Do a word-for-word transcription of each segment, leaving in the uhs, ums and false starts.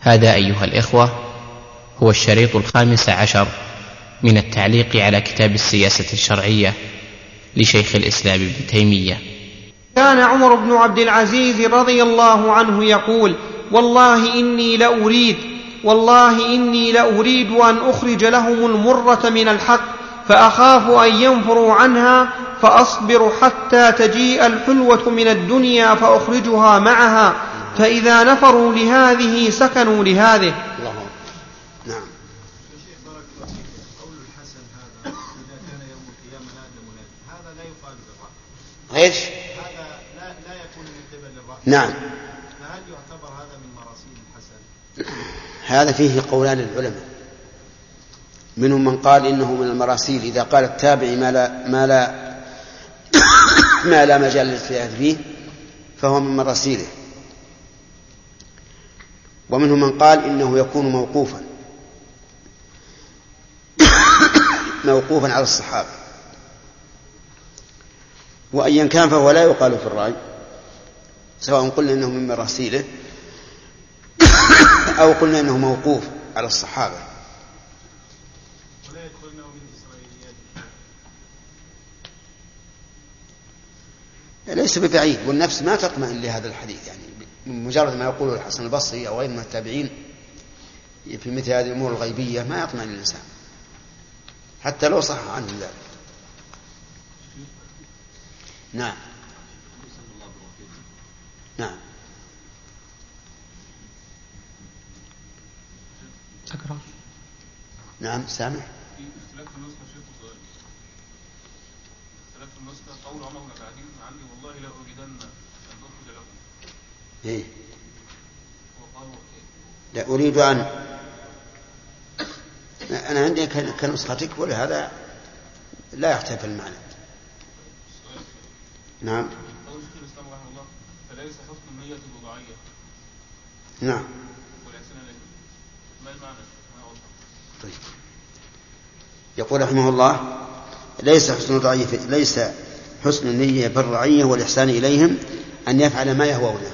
هذا أيها الإخوة هو الشريط الخامس عشر من التعليق على كتاب السياسة الشرعية لشيخ الإسلام ابن تيمية. كان عمر بن عبد العزيز رضي الله عنه يقول: والله إني لأريد والله إني لأريد أن أخرج لهم المرة من الحق، فأخاف أن ينفروا عنها، فأصبر حتى تجيء الحلوة من الدنيا فأخرجها معها، فإذا نفروا لهذه سكنوا لهذه. الله. نعم. قول الحسن هذا إذا كان يوم القيامة نادى منادي، هذا لا يقال بالرأي. ايش؟ هذا لا لا يكون من قبل الرأي. نعم. فهل يعتبر هذا من مراسيل الحسن؟ هذا فيه قولان للعلماء، منهم من قال إنه من المراسيل إذا قال التابع ما لا ما لا ما لا مجال للاجتهاد فيه فهو من مراسيله، ومنهم من قال إنه يكون موقوفا موقوفا على الصحابة، وأيا كان فهو لا يقال في الرأي، سواء قلنا إنه من مراسيله أو قلنا إنه موقوف على الصحابة. ولا يدخلنا من إسرائيليات. ليس ببعيد، والنفس ما تطمئن لهذا الحديث، يعني مجرد ما يقوله الحسن البصري أو غيره من التابعين في مثل هذه الأمور الغيبية ما يطمئن الإنسان حتى لو صح عنه ذلك. نعم. نعم. أقرأ. نعم سامح. في اختلاف في النسخة شيخ الصغير، اختلاف في النسخة قول عمر بن عبد العزيز عندي والله لا أريدن أن أخرج لكم. إيه. وقالوا لا أريد أن أنا عندي كنسختك ولهذا لا يحتفل المعنى. نعم. قول شيخ الإسلام رحمه الله فليس حسن النية الوضعية. نعم. والإحسان إليه. ما المعنى؟ ما هو؟ طيب. يقول رحمه الله ليس حسن الرعية ليس حسن النية بالرعية والإحسان إليهم أن يفعل ما يهوونه.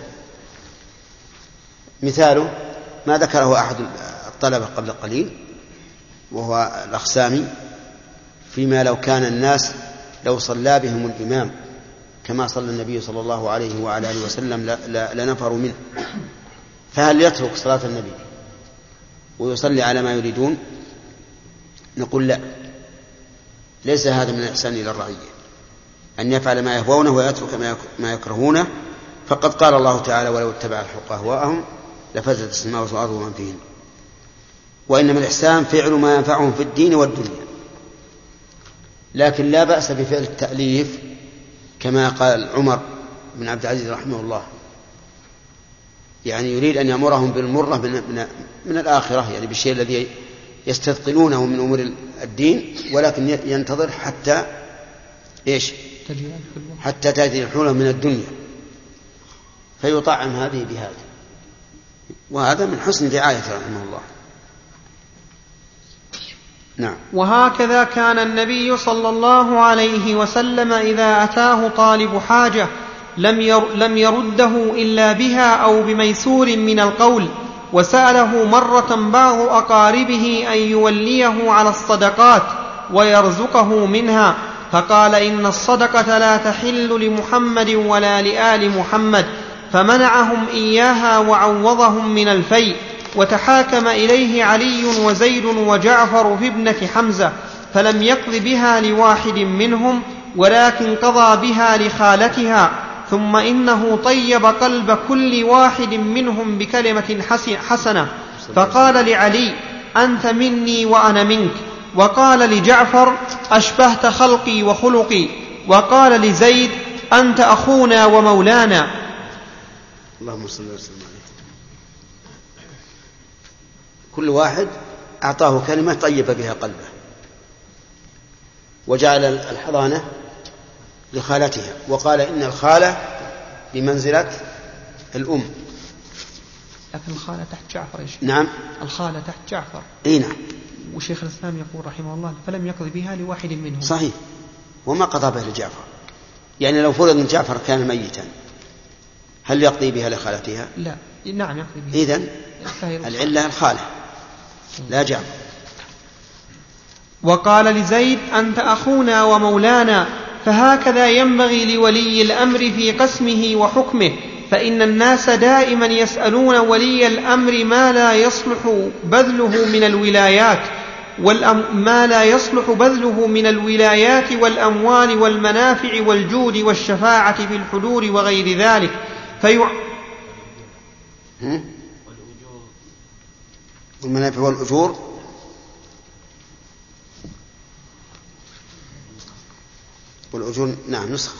مثاله ما ذكره أحد الطلبة قبل قليل وهو الأخسامي فيما لو كان الناس لو صلى بهم الإمام كما صلى النبي صلى الله عليه وعلى آله وسلم لنفروا منه، فهل يترك صلاة النبي ويصلي على ما يريدون؟ نقول لا، ليس هذا من الإحسان إلى الرعية أن يفعل ما يهوونه ويترك ما يكرهونه، فقد قال الله تعالى ولو اتبع الحق أهواءهم لفسدت السماوات والأرض ومن فيهن. وإنما الإحسان فعل ما ينفعهم في الدين والدنيا، لكن لا بأس بفعل التأليف كما قال عمر بن عبد العزيز رحمه الله، يعني يريد أن يأمرهم بالمرة من, من, من الآخرة، يعني بالشيء الذي يستثقلونه من أمور الدين، ولكن ينتظر حتى إيش؟ حتى تأتي الحلوة من الدنيا فيطعم هذه بهذا، وهذا من حسن رعايته رحمه الله. نعم. وهكذا كان النبي صلى الله عليه وسلم إذا أتاه طالب حاجة لم يرده إلا بها أو بميسور من القول، وسأله مرة بعض أقاربه أن يوليه على الصدقات ويرزقه منها، فقال إن الصدقة لا تحل لمحمد ولا لآل محمد، فمنعهم إياها وعوضهم من الفيء. وتحاكم إليه علي وزيد وجعفر في ابنة حمزة فلم يقض بها لواحد منهم ولكن قضى بها لخالتها، ثم إنه طيب قلب كل واحد منهم بكلمة حسنة، فقال لعلي أنت مني وأنا منك، وقال لجعفر أشبهت خلقي وخلقي، وقال لزيد أنت أخونا ومولانا. اللهم صل وسلم عليه. كل واحد أعطاه كلمة طيب بها قلبه، وجعل الحضانة لخالتها، وقال إن الخالة بمنزلة الأم. لكن الخالة تحت جعفر يا شيخ. نعم. الخالة تحت جعفر. إيه نعم. وشيخ الإسلام يقول رحمه الله فلم يقضي بها لواحد منهم. صحيح، وما قضى بها لجعفر، يعني لو فرض أن جعفر كان ميتا هل يقضي بها لخالتها؟ لا. نعم يقضي به. إذن العلة الخالة لا جعل. وقال لزيد أنت أخونا ومولانا، فهكذا ينبغي لولي الأمر في قسمه وحكمه، فإن الناس دائما يسألون ولي الأمر ما لا يصلح بذله من الولايات ما لا يصلح بذله من الولايات والأموال والمنافع والجود والشفاعة في الحضور وغير ذلك في والمنافع والأجور والأجور نعم نسخة.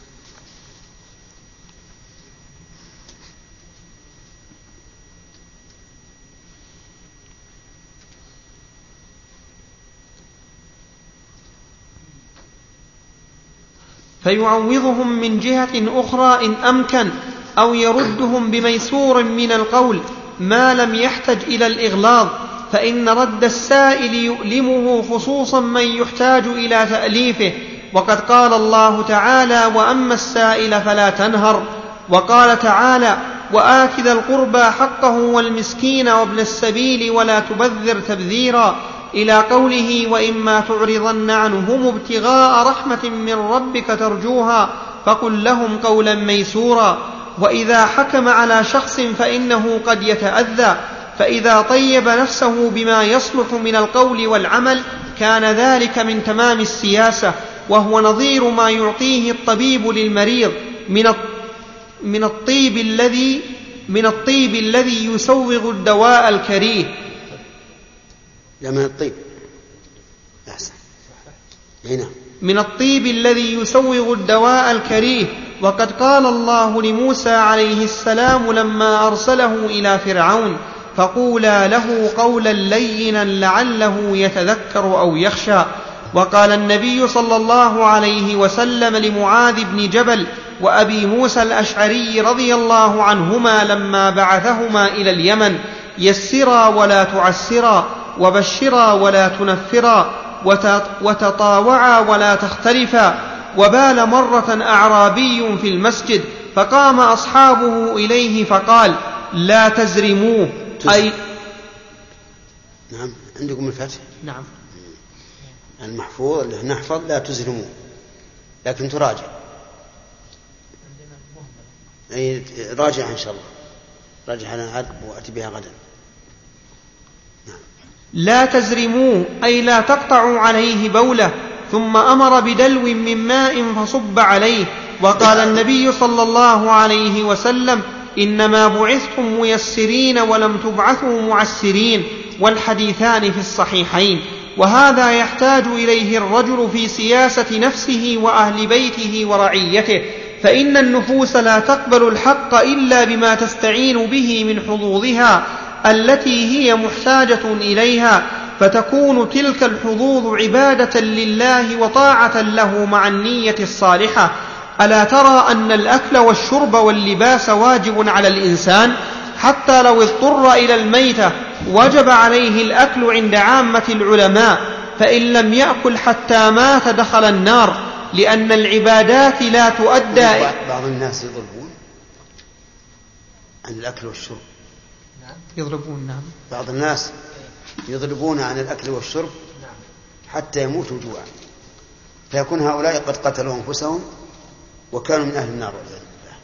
فيعوضهم من جهة أخرى إن أمكن، أو يردهم بميسور من القول ما لم يحتج إلى الإغلاظ، فإن رد السائل يؤلمه خصوصا من يحتاج إلى تأليفه، وقد قال الله تعالى وأما السائل فلا تنهر، وقال تعالى وآت ذا القربى حقه والمسكين وابن السبيل ولا تبذر تبذيرا، إلى قوله وإما تعرضن عنهم ابتغاء رحمة من ربك ترجوها فقل لهم قولا ميسورا. وإذا حكم على شخص فإنه قد يتأذى، فإذا طيب نفسه بما يصلح من القول والعمل كان ذلك من تمام السياسة، وهو نظير ما يعطيه الطبيب للمريض من من الطيب الذي من الطيب الذي يسوغ الدواء الكريه. لا من الطيب أحسن. هنا من الطيب الذي يسوغ الدواء الكريه. وقد قال الله لموسى عليه السلام لما أرسله إلى فرعون فقولا له قولا لينا لعله يتذكر أو يخشى. وقال النبي صلى الله عليه وسلم لمعاذ بن جبل وأبي موسى الأشعري رضي الله عنهما لما بعثهما إلى اليمن يسرا ولا تعسرا، وبشرا ولا تنفرا، وتطاوعا ولا تختلفا. وبال مرة أعرابي في المسجد فقام أصحابه إليه فقال لا تزرموه أي نعم عندكم الفتح نعم المحفوظ اللي نحفظ لا تزرموه، لكن تراجع أي راجع إن شاء الله، راجع على العد وأتي بها غدا. نعم. لا تزرموه أي لا تقطعوا عليه بوله، ثم أمر بدلو من ماء فصب عليه. وقال النبي صلى الله عليه وسلم إنما بعثتم ميسرين ولم تبعثوا معسرين، والحديثان في الصحيحين. وهذا يحتاج إليه الرجل في سياسة نفسه وأهل بيته ورعيته، فإن النفوس لا تقبل الحق إلا بما تستعين به من حظوظها التي هي محتاجة إليها، فتكون تلك الحظوظ عبادة لله وطاعة له مع النية الصالحة. ألا ترى أن الأكل والشرب واللباس واجب على الإنسان حتى لو اضطر إلى الميتة وجب عليه الأكل عند عامة العلماء، فإن لم يأكل حتى مات دخل النار، لأن العبادات لا تؤدى. بعض الناس يضربون عن الأكل والشرب. نعم يضربون. نعم بعض الناس يضربون عن الأكل والشرب حتى يموتوا جوعا، فيكون هؤلاء قد قتلوا أنفسهم وكانوا من أهل النار والعياذ بالله.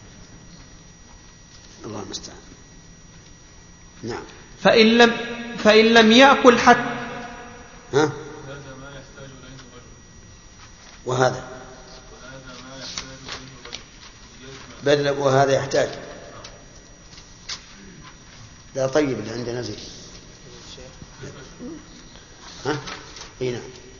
الله المستعان. نعم. فإن لم فإن لم يأكل حتى ها؟ هذا ما يحتاج إليه الرجل، وهذا وهذا ما يحتاج إليه الرجل، بل وهذا يحتاج. لا طيب اللي عندنا زي ها؟ هنا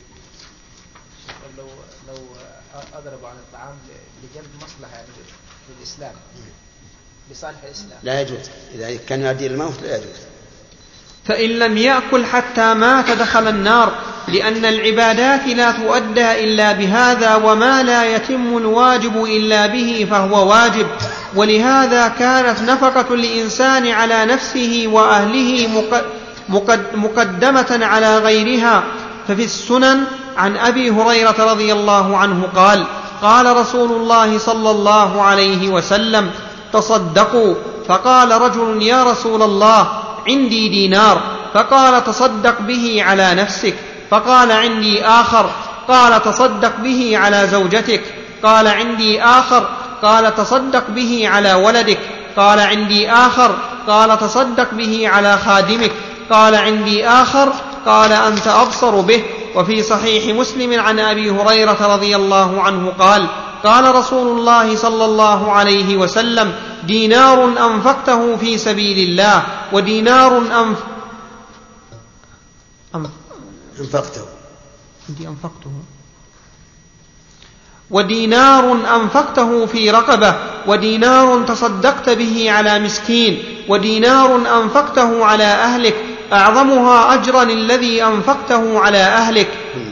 لو لو أضرب عن الطعام لجلب مصلحة يعني في الإسلام لصالح الإسلام لا يجوز، إذا كان يؤدي الموت لا يجوز. فإن لم يأكل حتى مات دخل النار، لأن العبادات لا تؤدى إلا بهذا، وما لا يتم الواجب إلا به فهو واجب. ولهذا كانت نفقة الإنسان على نفسه وأهله مقدمة على غيرها. ففي السنن عن أبي هريرة رضي الله عنه قال قال رسول الله صلى الله عليه وسلم تصدقوا فقال رجل: يا رسول الله، عندي دينار. فقال: تصدق به على نفسك. فقال: عندي آخر. قال: تصدق به على زوجتك. قال: عندي آخر. قال: تصدق به على ولدك. قال: عندي آخر. قال: تصدق به على خادمك. قال: عندي آخر. قال: أنت أبصر به. وفي صحيح مسلم عن أبي هريرة رضي الله عنه قال: قال رسول الله صلى الله عليه وسلم: دينار أنفقته في سبيل الله، ودينار أنف... أنف... أنفقته أنفقته ودينار أنفقته في رقبة، ودينار تصدقت به على مسكين، ودينار أنفقته على أهلك، أعظمها أجرا الذي أنفقته على أهلك.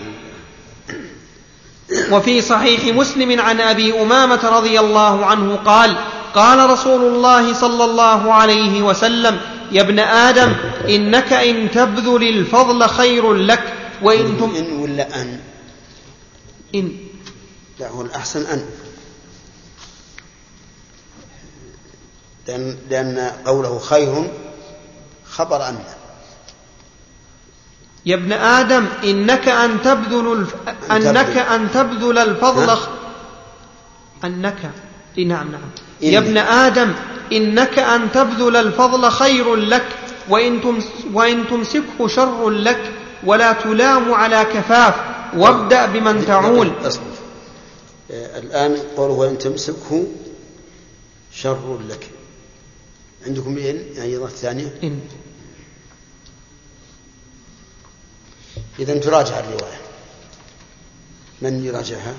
وفي صحيح مسلم عن أبي أمامة رضي الله عنه قال: قال رسول الله صلى الله عليه وسلم: يا ابن آدم، إنك إن تبذل الفضل خير لك، وإن تم... إن ولا أن إن لا، هو الأحسن أن، لأن, لأن قوله خير خبر أن. يا ابن آدم، إنك أن تبذل الف... أنك أن تبذل الفضل خ... أنك نعم نعم يا ابن آدم، إنك أن تبذل الفضل خير لك، وإن, تمس... وإن تمسكه شر لك، ولا تلام على كفاف، وابدأ بمن تعول. الآن قوله وإن تمسكه شر لك، عندكم إن أيضا الثانية إن. إذن تراجع الرواية. من يراجعها؟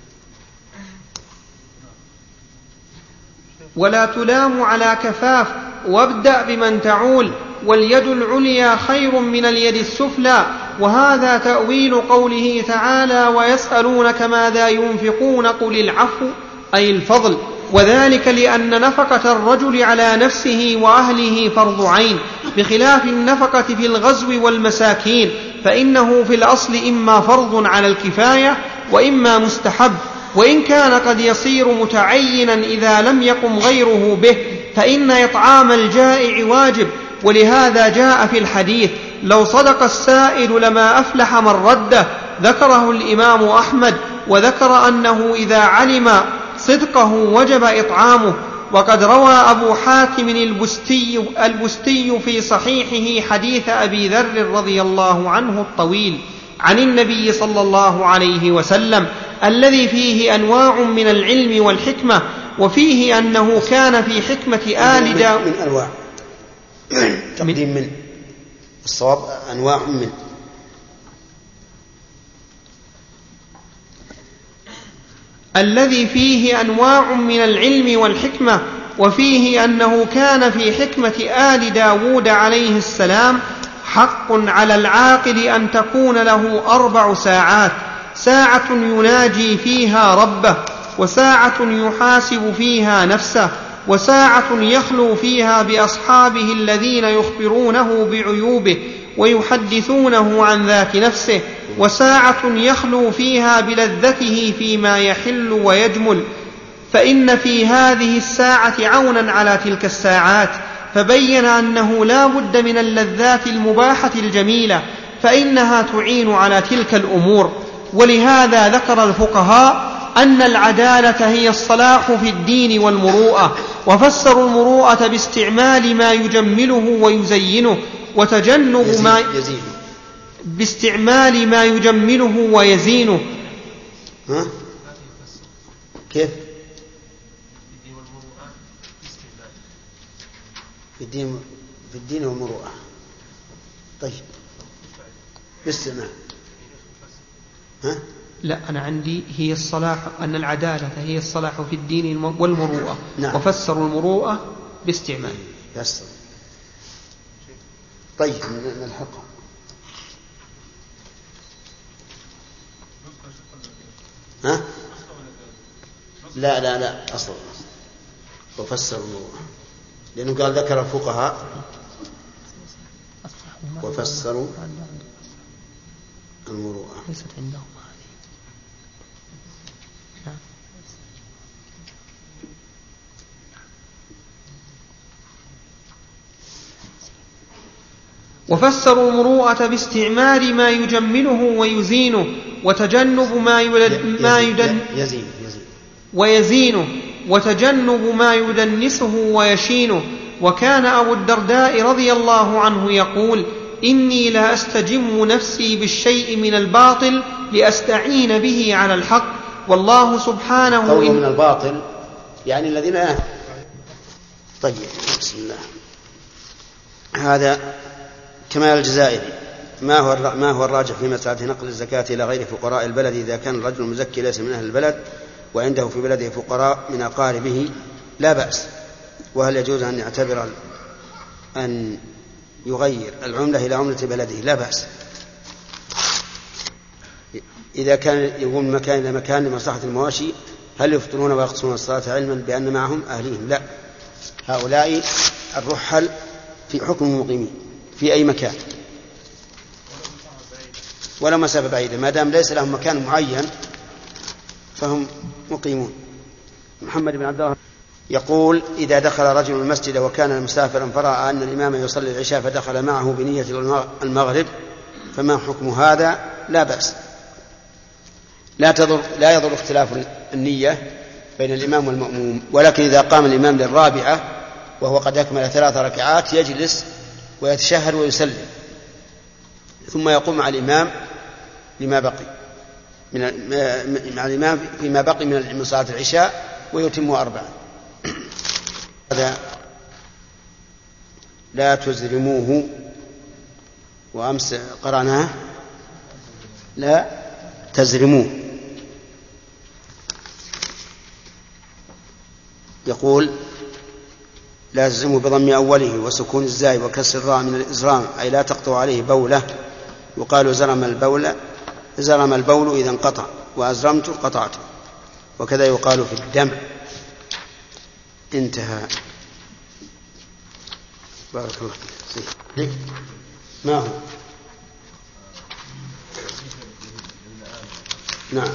ولا تلام على كفاف، وابدأ بمن تعول، واليد العليا خير من اليد السفلى. وهذا تأويل قوله تعالى: ويسألونك ماذا ينفقون قل العفو، أي الفضل. وذلك لأن نفقة الرجل على نفسه وأهله فرض عين، بخلاف النفقة في الغزو والمساكين، فإنه في الأصل إما فرض على الكفاية وإما مستحب، وإن كان قد يصير متعينا إذا لم يقم غيره به، فإن إطعام الجائع واجب. ولهذا جاء في الحديث: لو صدق السائل لما أفلح من رده. ذكره الإمام أحمد، وذكر أنه إذا علم صدقه وجب إطعامه. وقد روى أبو حاتم البستي, البستي في صحيحه حديث أبي ذر رضي الله عنه الطويل عن النبي صلى الله عليه وسلم، الذي فيه أنواع من العلم والحكمة، وفيه أنه كان في حكمة آل داود من أنواع تقديم من الصواب أنواع من الذي فيه أنواع من العلم والحكمة، وفيه أنه كان في حكمة آل داود عليه السلام حق على العاقل أن تكون له أربع ساعات: ساعة يناجي فيها ربه، وساعة يحاسب فيها نفسه، وساعة يخلو فيها بأصحابه الذين يخبرونه بعيوبه ويحدثونه عن ذات نفسه، وساعة يخلو فيها بلذته فيما يحل ويجمل. فإن في هذه الساعة عونا على تلك الساعات، فبين أنه لا بد من اللذات المباحة الجميلة، فإنها تعين على تلك الأمور. ولهذا ذكر الفقهاء أن العدالة هي الصلاح في الدين والمروءة، وفسروا المروءة باستعمال ما يجمله ويزينه، وتجنب ما يزينه باستعمال ما يجمله ويزينه. ها؟ كيف؟ في الدين في الدين والمروءة. طيب باستعمال. ها؟ لا، أنا عندي هي الصلاح، أن العدالة هي الصلاح في الدين والمروءة. نعم. وفسروا المروءة باستعمال. يسر. طيب نلحقها. ها؟ لا لا لا أصلا وفسر المروءة، لأنه قال ذكر الفقهاء وفسروا المروءة. ليست عندهم هذه. وفسروا المروءة باستعمال ما يجمله ويزينه وتجنب ما, يلد ما يدن يزين يزين ويزينه وتجنب ما يدنسه ويشينه. وكان أبو الدرداء رضي الله عنه يقول: إني لا أستجم نفسي بالشيء من الباطل لأستعين به على الحق، والله سبحانه قوله من الباطل يعني الذين آه. طيب بسم الله. هذا كمال الجزائري: ما هو ما هو الراجح في مسألة نقل الزكاة إلى غير فقراء البلد إذا كان الرجل المزكي ليس من أهل البلد وعنده في بلده فقراء من أقاربه؟ لا بأس. وهل يجوز أن يعتبر أن يغير العملة إلى عملة بلده؟ لا بأس. إذا كان يقوم من مكان إلى مكان لمصلحة المواشي هل يفطرون ويقصرون الصلاة علما بأن معهم أهليهم؟ لا، هؤلاء الرحل في حكم المقيمين في أي مكان ولا مسافة بعيدة، ما دام ليس لهم مكان معين فهم مقيمون. محمد بن عبد الله يقول: إذا دخل رجل المسجد وكان مسافرا فرأى أن الإمام يصلي العشاء فدخل معه بنية المغرب فما حكم هذا؟ لا بأس، لا تضر لا يضر اختلاف النية بين الإمام والمأموم، ولكن إذا قام الإمام للرابعة وهو قد أكمل ثلاث ركعات يجلس ويتشهد ويسلم ثم يقوم مع الإمام لما بقي من مع الإمام فيما بقي من صلاة العشاء ويتم أربعا. هذا لا تزرموه، وأمس قرأناه لا تزرموه. يقول: لا تزرموا بضم أوله وسكون الزاي وكسر الراء من الإزرام، أي لا تقطع عليه بولة. يقال زرم البول زرم البول إذا انقطع، وأزرمت قطعت، وكذا يقال في الدم. انتهى. بارك الله فيك. ما هو؟ نعم.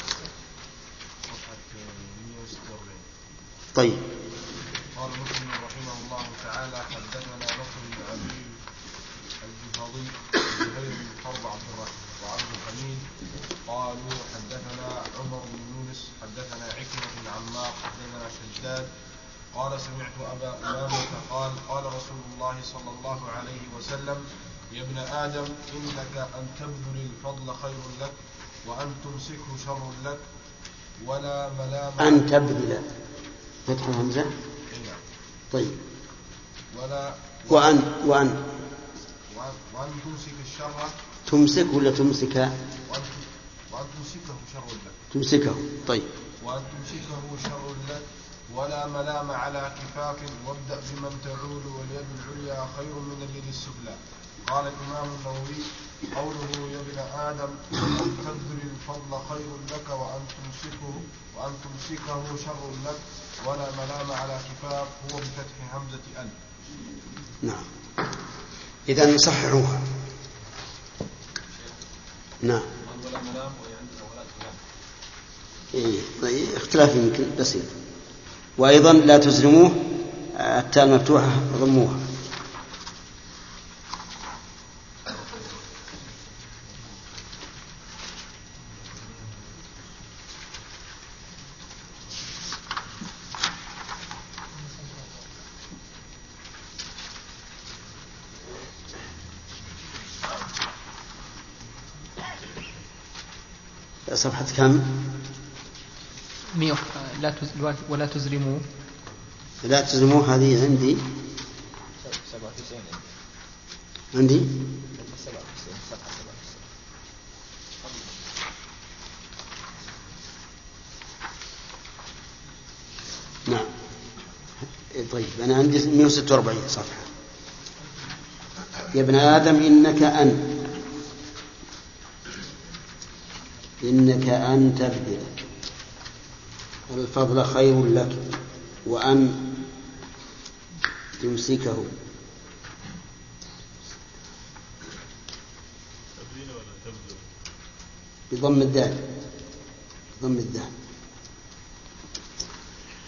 طيب. قال مسلم رحمه الله تعالى: حدثنا نصر بن علي الجهضي وزهير بن حرب وعبد الحميد قالوا حدثنا عمر بن يونس حدثنا عكرمة بن عمار حدثنا شداد قال: سمعت أبا أمامة قال: قال رسول الله صلى الله عليه وسلم: يا ابن آدم إنك أن تبذل الفضل خير لك وأن تمسكه شر لك ولا ملام. أن تبذل فتح همزة. طيب. ولا وأن وأن وأن تمسك الشر. تمسك ولا تمسك؟ وأن وأن تمسكه شر لك. تمسكه. طيب. وأن تمسكه شر لك ولا ملام على كفاف، وابدأ بمن تعول واليد العليا خير من اليد السفلى. قال الإمام النووي: قوله يا ابن آدم أن تبذل الفضل خير لك وأن تمسكه وأن تمسكه شر لك ولا ملام على كفاف هو بفتح همزة أن. نعم. إذن صححوها. نعم. ولا ملام وعندنا ولا كلام. إيه طيب اختلاف يمكن بسيط. وأيضا لا تزرموه التاء المفتوحة ضموها. صفحة كم؟ مئة. لا تز... ولا تزرموا. لا تزرموا هذه عندي عندي نعم. طيب أنا عندي مئة وستة وأربعين صفحة. يا ابن آدم إنك أن إنك أن تبذل الفضل خير لك وأن تمسكه. بضم الدال ضم الدال.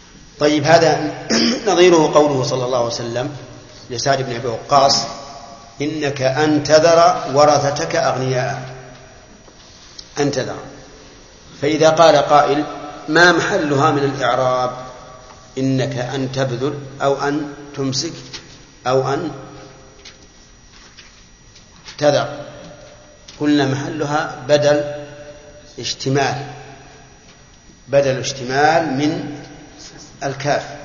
طيب هذا نظيره قوله صلى الله عليه وسلم لسعد بن أبي وقاص: إنك أن تذر ورثتك أغنياء، أن تذر. فإذا قال قائل ما محلها من الإعراب؟ إنك أن تبذل أو أن تمسك أو أن تذر، قلنا محلها بدل اشتمال، بدل اشتمال من الكاف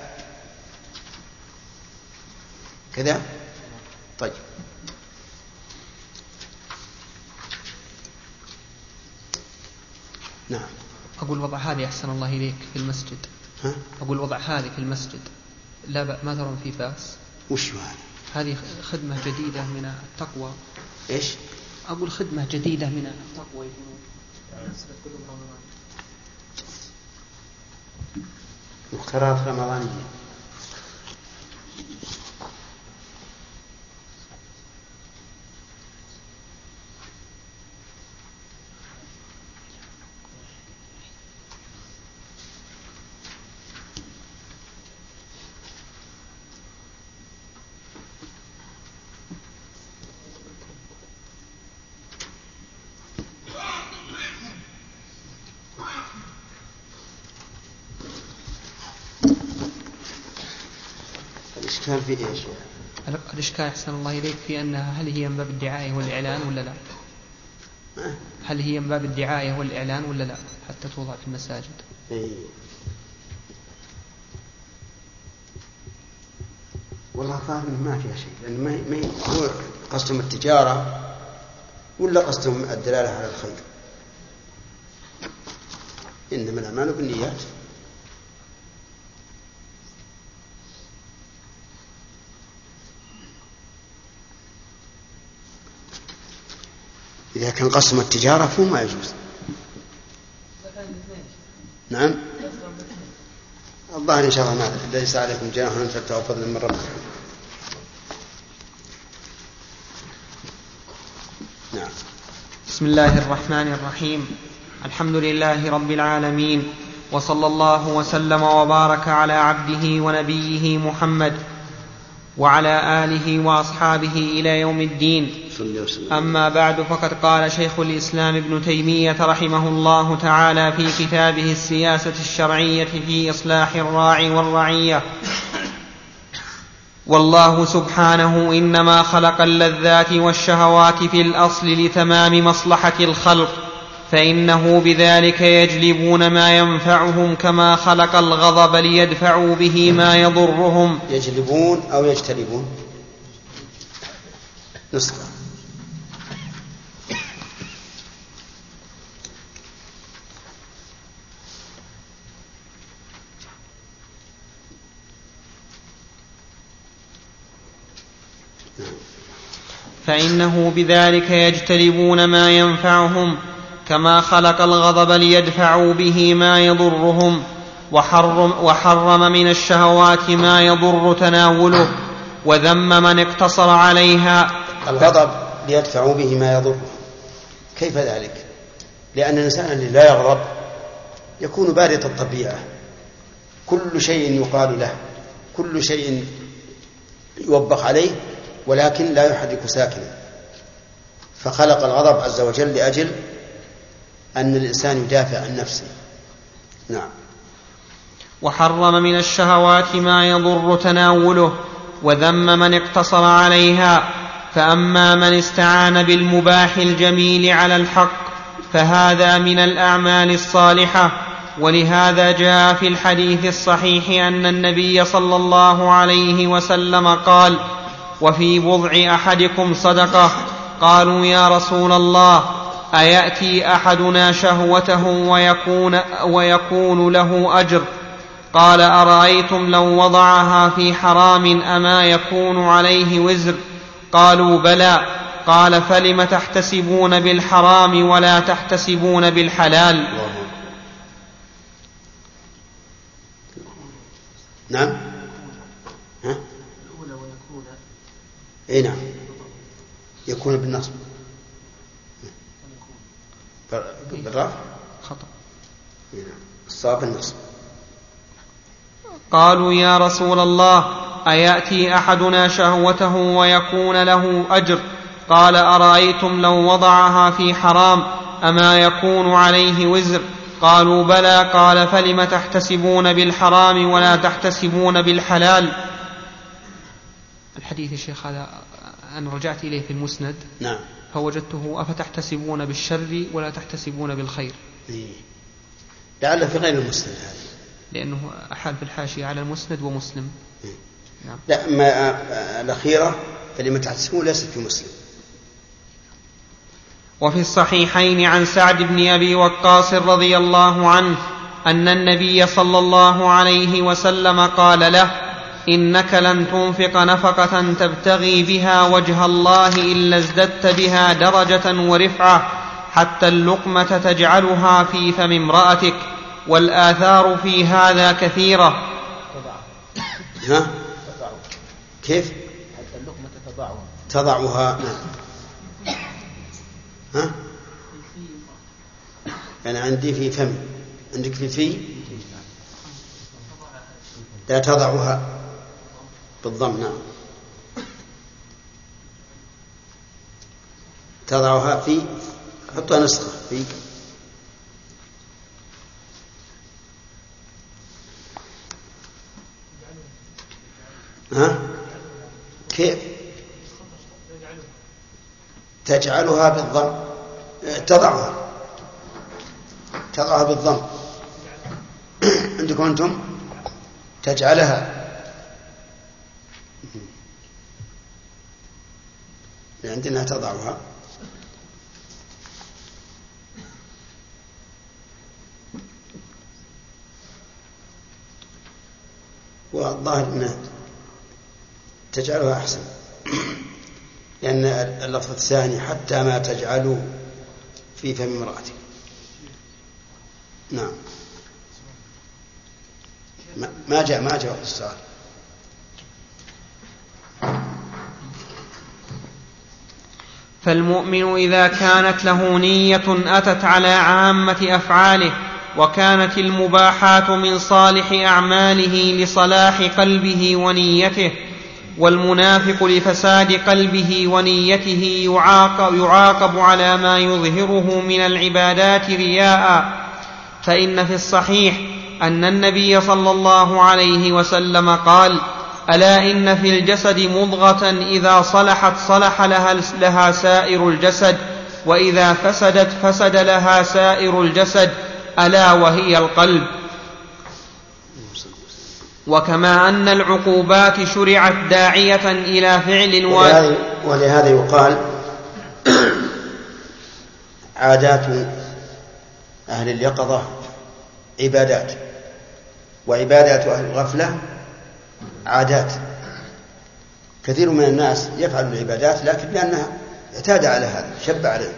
كذا. طيب نعم. أقول وضع هذه أحسن الله إليك في المسجد. ها؟ أقول وضع هذه في المسجد لا ب... ما ترون في بأس. وش هذا؟ هذه خدمة جديدة من التقوى. إيش؟ أقول خدمة جديدة من التقوى. مختارات رمضانية. الإشكال في إيش؟ الإشكال أحسن الله إليك في أنها هل هي من باب الدعاية والإعلان ولا لا؟ هل هي من باب الدعاية والإعلان ولا لا حتى توضع في المساجد؟ إيه. والله ظاهر ما فيها شيء، لأن ما ما هو قصدهم التجارة ولا قصدهم الدلالة على الخير. إنما الأعمال بالنيات. إذا كان قسم التجارة فهو ما يجوز. نعم. الظاهر إن شاء الله ما ليس عليكم جناح أن تبتغوا فضلا من ربكم. نعم. بسم الله الرحمن الرحيم. الحمد لله رب العالمين، وصلى الله وسلم وبارك على عبده ونبيه محمد وعلى آله وأصحابه إلى يوم الدين. أما بعد، فقد قال شيخ الإسلام ابن تيمية رحمه الله تعالى في كتابه السياسة الشرعية في إصلاح الراعي والرعية: والله سبحانه إنما خلق اللذات والشهوات في الأصل لتمام مصلحة الخلق، فإنه بذلك يجلبون ما ينفعهم، كما خلق الغضب ليدفعوا به ما يضرهم. يجلبون أو يجتلبون نسخة. فإنه بذلك يجتلبون ما ينفعهم، كما خلق الغضب ليدفعوا به ما يضرهم، وحرم, وحرم من الشهوات ما يضر تناوله، وذم من اقتصر عليها. الغضب ليدفعوا به ما يضره، كيف ذلك؟ لأن الإنسان الذي لا يغضب يكون بارد الطبيعة، كل شيء يقال له، كل شيء يوبخ عليه، ولكن لا يحرك ساكنا. فخلق الغضب عز وجل لأجل أن الإنسان يدافع عن نفسه. نعم. وحرم من الشهوات ما يضر تناوله، وذم من اقتصر عليها. فأما من استعان بالمباح الجميل على الحق فهذا من الأعمال الصالحة. ولهذا جاء في الحديث الصحيح أن النبي صلى الله عليه وسلم قال: وفي بضع أحدكم صدقة. قالوا: يا رسول الله، أيأتي أحدنا شهوته ويكون, ويكون له أجر؟ قال: أرأيتم لو وضعها في حرام أما يكون عليه وزر؟ قالوا: بلى. قال: فلم تحتسبون بالحرام ولا تحتسبون بالحلال؟ نعم. ها؟ اي نعم، يكون بالنصب بالرفع خطأ. الصواب النصب. قالوا: يا رسول الله، أيأتي أحدنا شهوته ويكون له أجر؟ قال أرأيتم لو وضعها في حرام أما يكون عليه وزر؟ قالوا بلى. قال فلم تحتسبون بالحرام ولا تحتسبون بالحلال؟ الحديث يا شيخ هذا أنا رجعت إليه في المسند، نعم، فوجدته أفتحتسبون بالشر ولا تحتسبون بالخير. إيه. لعل في غير المسند هذا، لأنه أحال في الحاشية على المسند ومسلم. إيه. نعم. لا، ما الأخيرة فلما تحتسبون ليست في مسلم. وفي الصحيحين عن سعد بن أبي وقاص رضي الله عنه أن النبي صلى الله عليه وسلم قال له: إنك لن تنفق نفقة تبتغي بها وجه الله إلا ازددت بها درجة ورفعة، حتى اللقمة تجعلها في فم امرأتك. والآثار في هذا كثيرة. ها؟ كيف؟ حتى اللقمة تضعها تضعها. ها؟ أنا عندي في فم، عندك في في لا تضعها بالضم. نعم، تضعها في، حطها نسخة في. ها؟ كيف؟ تجعلها بالضم، تضعها تضعها بالضم. عندكم أنتم تجعلها، عندنا تضعها. والظاهر أنها تجعلها أحسن، لأن اللفظ الثاني حتى ما تجعلوا في فم امرأتك. نعم، ما جاء ما جاء السؤال. فالمؤمن إذا كانت له نية أتت على عامة أفعاله، وكانت المباحات من صالح أعماله لصلاح قلبه ونيته، والمنافق لفساد قلبه ونيته يعاقب, يعاقب على ما يظهره من العبادات رياء. فإن في الصحيح أن النبي صلى الله عليه وسلم قال: ألا إن في الجسد مضغة إذا صلحت صلح لها, لها سائر الجسد، وإذا فسدت فسد لها سائر الجسد، ألا وهي القلب. وكما أن العقوبات شرعت داعية إلى فعل الواجب. ولهذا يقال عادات أهل اليقظة عبادات، وعبادات أهل الغفلة عادات. كثير من الناس يفعل العبادات لكن لأنها اعتاد على هذا، شب عليه.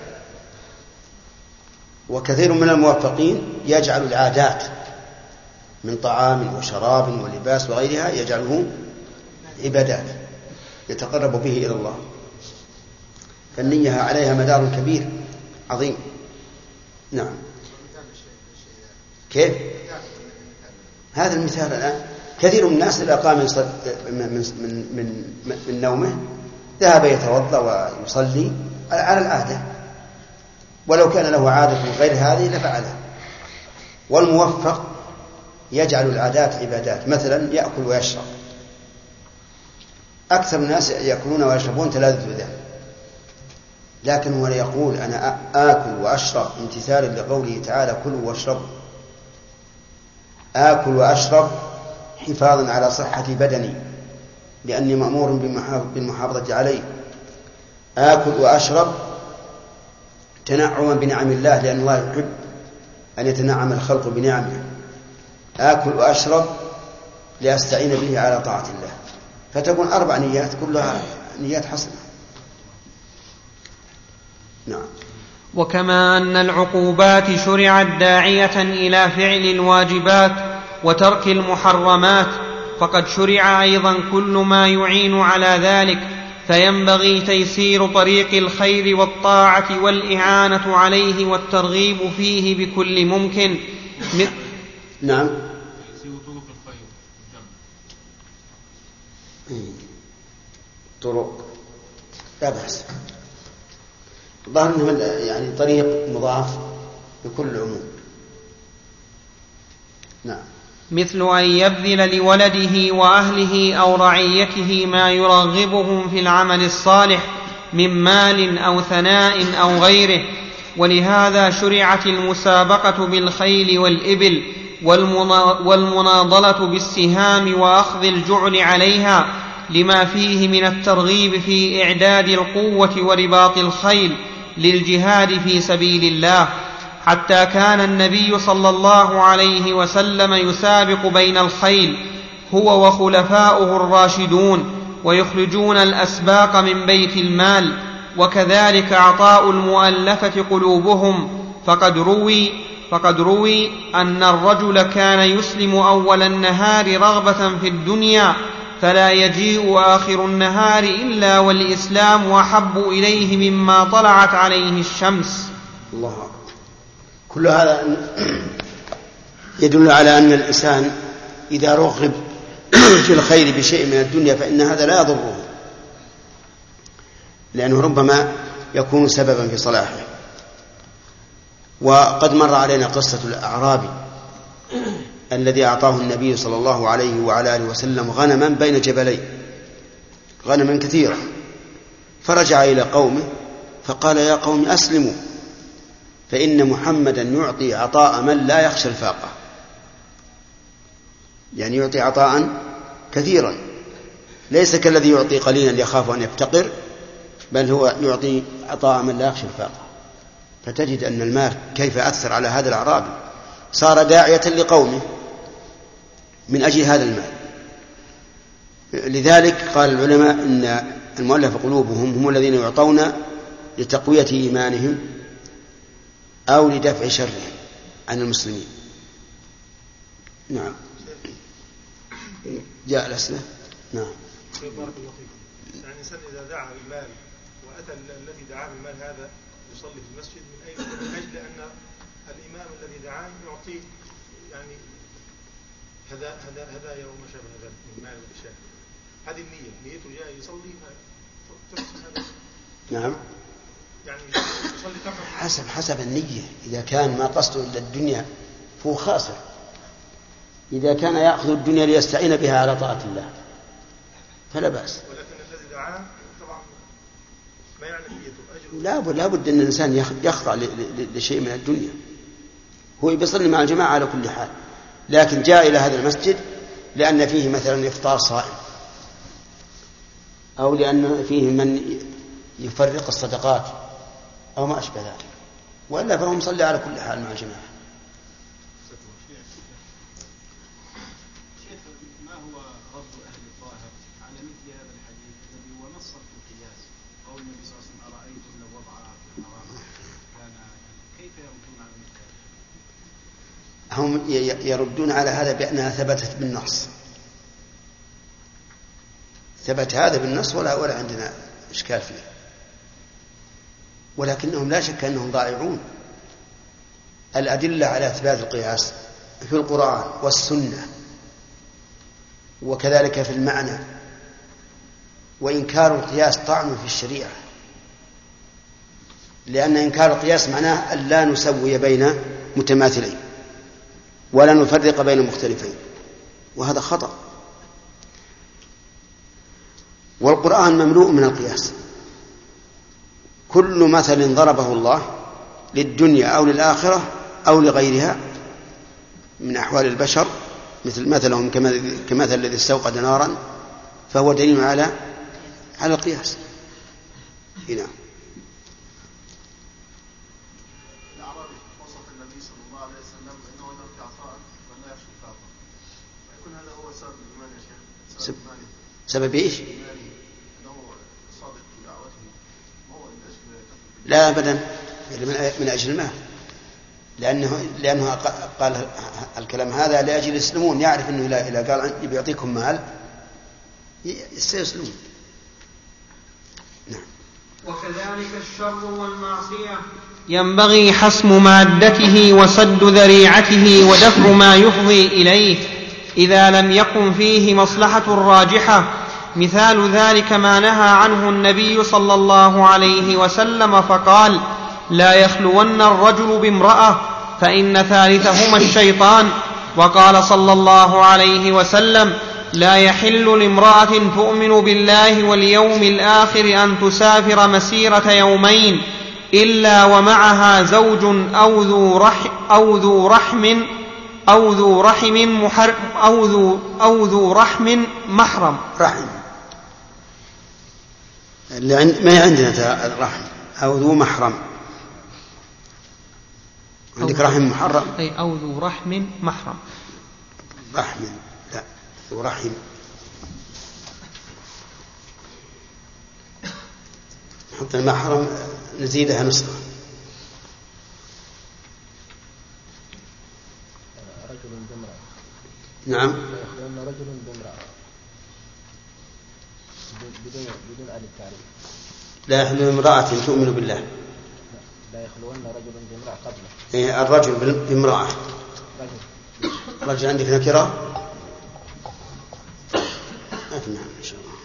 وكثير من الموفقين يجعل العادات من طعام وشراب ولباس وغيرها يجعله عبادات يتقرب به إلى الله، فالنية عليها مدار كبير عظيم. نعم. كيف؟ هذا المثال الآن كثير من الناس إذا قام من, من, من, من نومه ذهب يتوضأ ويصلي على العادة، ولو كان له عادة غير هذه لفعلها. والموفق يجعل العادات عبادات، مثلا يأكل ويشرب. أكثر الناس يأكلون ويشربون تلذذ ذلك، لكن هو يقول أنا آكل وأشرب امتثالا لقوله تعالى: كلوا واشربوا. آكل وأشرب حفاظا على صحة بدني لأني مأمور بالمحافظة عليه. آكل وأشرب تنعما بنعم الله لأن الله يحب أن يتنعم الخلق بنعمه. آكل وأشرب لأستعين به على طاعة الله. فتكون أربع نيات كلها نيات حسنة. نعم. وكما أن العقوبات شرعت داعية إلى فعل الواجبات وترك المحرمات، فقد شرع أيضا كل ما يعين على ذلك، فينبغي تيسير طريق الخير والطاعة والإعانة عليه والترغيب فيه بكل ممكن. نعم. طرق لا بأس. الظاهر أنه يعني طريق مضاف بكل العموم. نعم. مثل أن يبذل لولده وأهله أو رعيته ما يرغبهم في العمل الصالح من مال أو ثناء أو غيره. ولهذا شرعت المسابقة بالخيل والإبل والمناضلة بالسهام وأخذ الجعل عليها، لما فيه من الترغيب في إعداد القوة ورباط الخيل للجهاد في سبيل الله، حتى كان النبي صلى الله عليه وسلم يسابق بين الخيل هو وخلفاؤه الراشدون ويخرجون الأسباق من بيت المال، وكذلك عطاء المؤلفة قلوبهم. فقد روي فقد روي أن الرجل كان يسلم أول النهار رغبة في الدنيا، فلا يجيء آخر النهار إلا والإسلام أحب إليه مما طلعت عليه الشمس. الله أكبر. كل هذا يدل على أن الإنسان إذا رغب في الخير بشيء من الدنيا فإن هذا لا يضره، لأنه ربما يكون سببا في صلاحه. وقد مر علينا قصة الأعرابي الذي أعطاه النبي صلى الله عليه وعلى آله وسلم غنما بين جبلين، غنما كثيرة، فرجع إلى قومه فقال: يا قوم أسلموا، فإن محمدا يعطي عطاء من لا يخشى الفاقة. يعني يعطي عطاء كثيرا، ليس كالذي يعطي قليلا يخاف أن يفتقر، بل هو يعطي عطاء من لا يخشى الفاقة. فتجد أن المال كيف أثر على هذا الأعرابي، صار داعية لقومه من أجل هذا المال. لذلك قال العلماء إن المؤلف قلوبهم هم الذين يعطون لتقوية إيمانهم أو لدفع شرهم عن المسلمين. نعم. جاء الأسئلة. نعم. بارك الله فيكم. يعني الإنسان إذا دعا بالمال وأتى الذي دعا بالمال هذا يصلي في المسجد من أي من أجل أن الإمام الذي دعاه يعطيه يعني هذا هذا هدايا وما شابه ذلك من مال الأشياء، هذه النية، نيته جاء يصلي فتحسن هذا. نعم. يعني يصلي كم حسب حسب النية. إذا كان ما قصده إلا الدنيا فهو خاسر. إذا كان يأخذ الدنيا ليستعين بها على طاعة الله فلا بأس. ولكن الذي دعاه طبعا ما يعلم نيته أجر. لا بد لا بد أن الإنسان يخضع لشيء من الدنيا. هو بيصلي مع الجماعة على كل حال، لكن جاء إلى هذا المسجد لأن فيه مثلا إفطار صائم، أو لأن فيه من يفرق الصدقات أو ما أشبه ذلك، وإلا فهو مصلي على كل حال مع الجماعة. ما هو رد أهل الظاهر على مثل هذا الحديث الذي هو نص في القياس؟ قول النبي صلى الله عليه وسلم: أرأيتم لو وضع في الحرام كان كيف يردون على مثل هذا؟ هم يردون على هذا بأنها ثبتت بالنص، ثبت هذا بالنص ولا ولا عندنا إشكال فيه، ولكنهم لا شك أنهم ضائعون. الأدلة على إثبات القياس في القرآن والسنة، وكذلك في المعنى، وإنكار القياس طعن في الشريعة، لأن إنكار القياس معناه أن لا نسوي بين متماثلين ولا نفرق بين مختلفين، وهذا خطأ. والقرآن مملوء من القياس، كل مثل ضربه الله للدنيا أو للآخرة أو لغيرها من أحوال البشر، مثل مثلهم كمثل الذي استوقد نارا، فهو دليل على على القياس. هنا الأعرابي وصف النبي صلى الله عليه وسلم أنه يركع عطاء ولا يخشى الفاقة، يكون هذا هو سبب الإيمان يا شيخ؟ سبب إيمانه. سبب إيش؟ أنه صادق في دعوته، ما هو من أجل لا أبدا، من أجل المال، لأنه لأنه قال الكلام هذا لأجل يسلمون، يعرف أنه إذا قال بيعطيكم مال سيسلمون. نعم. وكذلك الشر والمعصية ينبغي حسم مادته وسد ذريعته ودفع ما يفضي إليه إذا لم يكن فيه مصلحة راجحة، مثال ذلك ما نهى عنه النبي صلى الله عليه وسلم فقال: لا يخلون الرجل بامرأة فإن ثالثهما الشيطان. وقال صلى الله عليه وسلم: لا يحل لامرأة تؤمن بالله واليوم الآخر أن تسافر مسيرة يومين إلا ومعها زوج أو ذو رحم أو ذو رحم أو ذو رحم محر أو ذو أو ذو رحم محرم. رحم ما عندنا الرحم أو ذو محرم، عندك رحم محرم أي أو ذو رحم محرم. رحم لا ذو رحم. نحط المحرم نزيدها نسخة. رجل بامرأة. نعم. يخلون رجل بامرأة بدون بدون آل التعريف. لا يحل امرأة تؤمن بالله. لا يخلون رجل بامرأة قبله. إيه الرجل بامرأة. رجل. رجل عندك نكرة؟ أفنى إن شاء الله.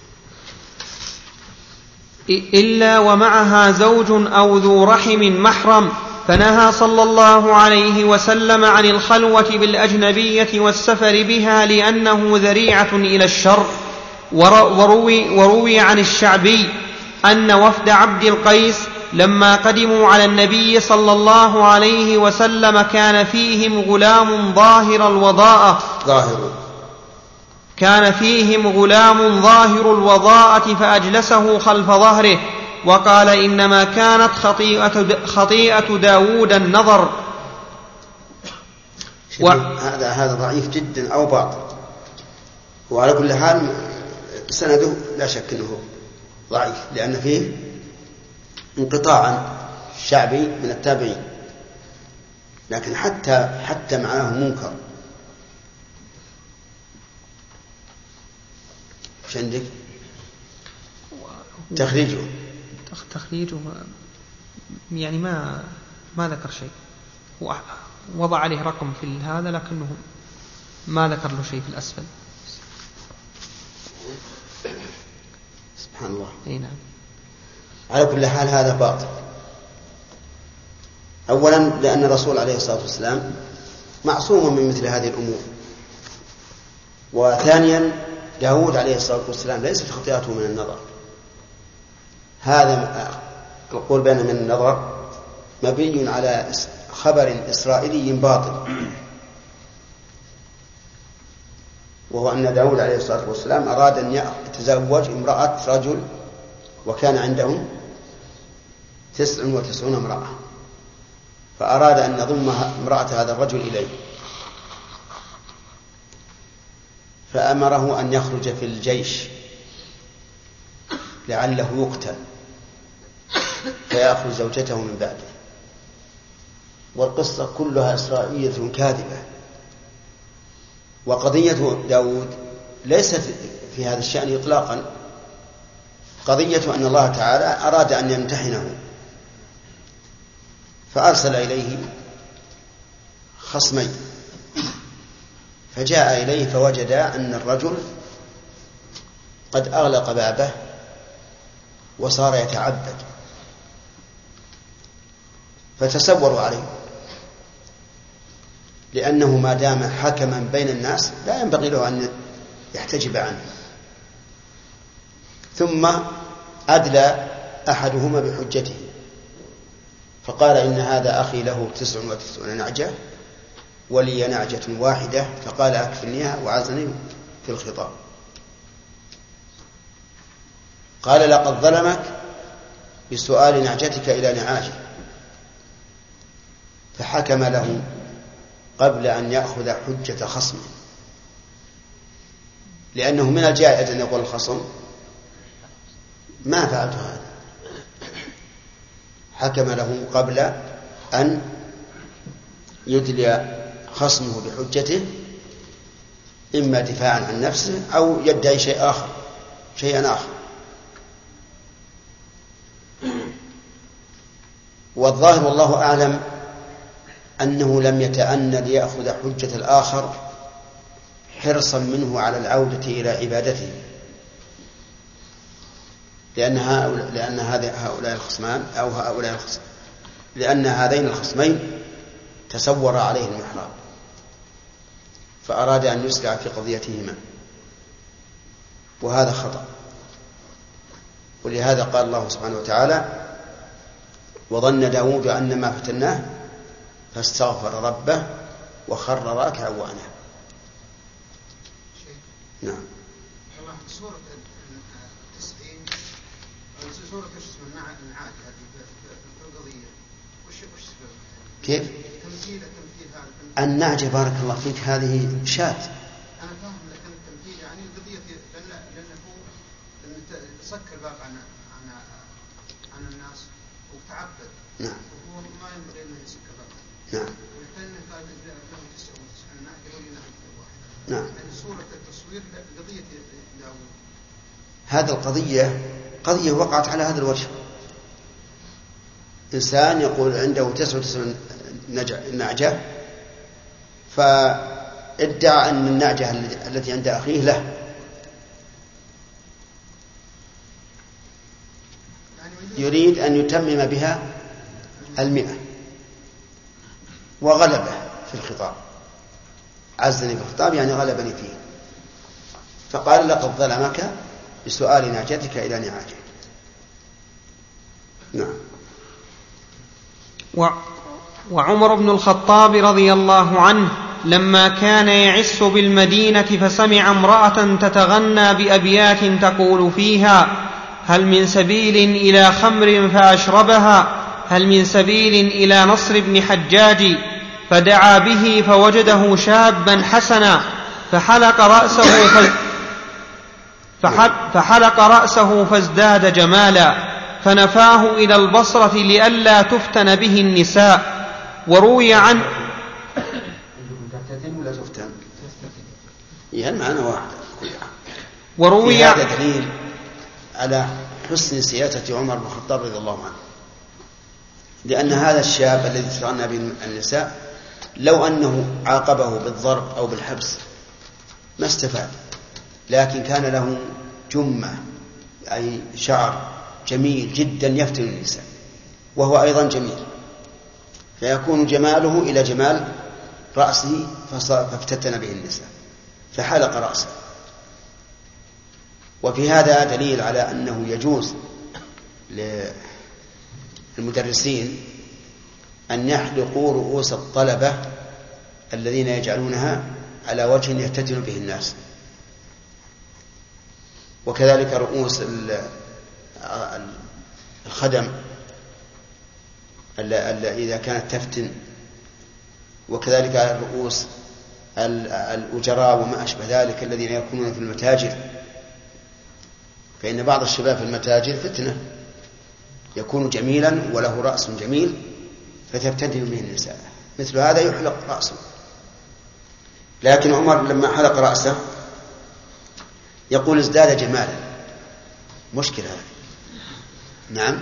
إلا ومعها زوج أو ذو رحم محرم. فنهى صلى الله عليه وسلم عن الخلوة بالأجنبية والسفر بها لأنه ذريعة إلى الشر. وروي, وروي عن الشعبي أن وفد عبد القيس لما قدموا على النبي صلى الله عليه وسلم كان فيهم غلام ظاهر الوضاءة ظاهر كان فيهم غلام ظاهر الوضاءة فأجلسه خلف ظهره وقال: إنما كانت خطيئة, خطيئة داود النظر. و... هذا هذا ضعيف جدا أو باطل، وعلى كل حال سنده لا شك أنه ضعيف لأن فيه انقطاعا شعبي من التابعين، لكن حتى حتى معاه منكر. ايش عندك؟ تخريجه تخريجه يعني ما ما ذكر شيء، وضع عليه رقم في هذا لكنه ما ذكر له شيء في الأسفل. سبحان الله. اي نعم. على كل حال هذا باطل. أولا لأن الرسول عليه الصلاة والسلام معصوم من مثل هذه الأمور، وثانيا داود عليه الصلاة والسلام ليست خطيئته من النظر. هذا القول بين من النظر مبني على خبر إسرائيلي باطل، وهو أن داود عليه الصلاة والسلام أراد أن يتزوج امرأة رجل وكان عندهم تسع وتسعون امرأة، فأراد أن يضم امرأة هذا الرجل إليه، فأمره أن يخرج في الجيش لعله يقتل فيأخذ زوجته من بعده. والقصة كلها إسرائيلية كاذبة. وقضية داود ليست في هذا الشأن إطلاقا، قضية أن الله تعالى أراد أن يمتحنه فأرسل إليه خصمين، فجاء إليه فوجد أن الرجل قد أغلق بابه وصار يتعبد، فتسوروا عليه، لأنه ما دام حكما بين الناس لا ينبغي له أن يحتجب عنه. ثم أدلى أحدهما بحجته فقال: إن هذا أخي له تسع وتسعون نعجة ولي نعجة واحدة، فقال: أكفلنيها وعزني في الخطاب. قال: لقد ظلمك بسؤال نعجتك إلى نعاجه، فحكم له قبل أن يأخذ حجة خصمه، لأنه من الجائز أن يقول الخصم: ما فعلت هذا. حكم له قبل أن يدلي خصمه بحجته، إما دفاعا عن نفسه أو يدعي شيء آخر شيئا آخر. والظاهر والله أعلم أنه لم يتأنى ليأخذ حجة الآخر حرصا منه على العودة إلى عبادته، لأن هؤلاء لأن هؤلاء الخصمان أو هؤلاء الخصم لأن هذين الخصمين تسور عليه المحراب فأراد أن يسرع في قضيتهما، وهذا خطأ. ولهذا قال الله سبحانه وتعالى: وظن داود أن ما فتناه فاستغفر ربه وخر راكعا وأناب. نعم. سورة التسعين سورة النعاج هذه القضية وش وش كيف؟ تمثيل تمثيل هذا النعجة بارك الله فيك هذه شاة. أنا فاهم، لكن التمثيل يعني القضية لأن لأنه سك الباب عن عن عن الناس وتعبد. نعم. وهو ما ينبغي أن يسك الباب. نعم. ولكن قال له تسعة وتسعين نعجة ولنا واحدة. نعم. يعني سورة التصوير قضية داود. هذه القضية قضية وقعت على هذا الوجه. إنسان يقول عنده تسعة وتسعين نعجة فادعى أن النعجة التي عند أخيه له، يريد أن يتمم بها المئة وغلبه في الخطاب، عزني بالخطاب يعني غلبني فيه، فقال: لقد ظلمك بسؤال نعجتك إلى نعاجه. نعم. و... وعمر بن الخطاب رضي الله عنه لما كان يعس بالمدينة فسمع امرأة تتغنى بأبيات تقول فيها: هل من سبيل إلى خمر فأشربها، هل من سبيل إلى نصر بن حجاج، فدعا به فوجده شابا حسنا فحلق رأسه ف... فحلق رأسه فازداد جمالا، فنفاه إلى البصرة لئلا تفتن به النساء. وروي عنه ولا تفتن يعني معنى واحد. وروي هذا دليل على حسن سياسة عمر بن الخطاب رضي الله عنه، لأن هذا الشاب الذي تتغنى به النساء لو أنه عاقبه بالضرب أو بالحبس ما استفاد، لكن كان له جمة أي شعر جميل جدا يفتن النساء، وهو أيضا جميل، فيكون جماله إلى جمال رأسه فافتتن به النساء فحلق رأسه. وفي هذا دليل على أنه يجوز للمدرسين أن يحلقوا رؤوس الطلبة الذين يجعلونها على وجه يفتتن به الناس، وكذلك رؤوس الخدم إذا كانت تفتن، وكذلك رؤوس الأجراء وما أشبه ذلك الذين يكونون في المتاجر، فإن بعض الشباب في المتاجر فتنة، يكون جميلا وله رأس جميل فتفتتن به النساء، مثل هذا يحلق رأسه. لكن عمر لما حلق رأسه يقول ازداد جمالا، مشكلة هذا. نعم.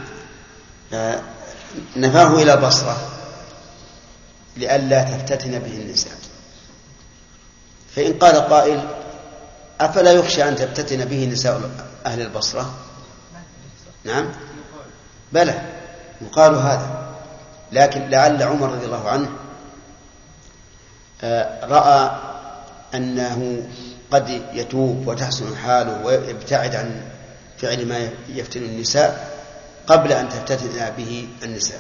نفاه إلى بصرة لئلا تفتتن به النساء. فإن قال قائل: أفلا يخشى أن تفتتن به نساء أهل البصرة؟ نعم بلى يقال هذا، لكن لعل عمر رضي الله عنه رأى أنه قد يتوب وتحسن حاله ويبتعد عن فعل ما يفتن النساء قبل أن تفتتن به النساء.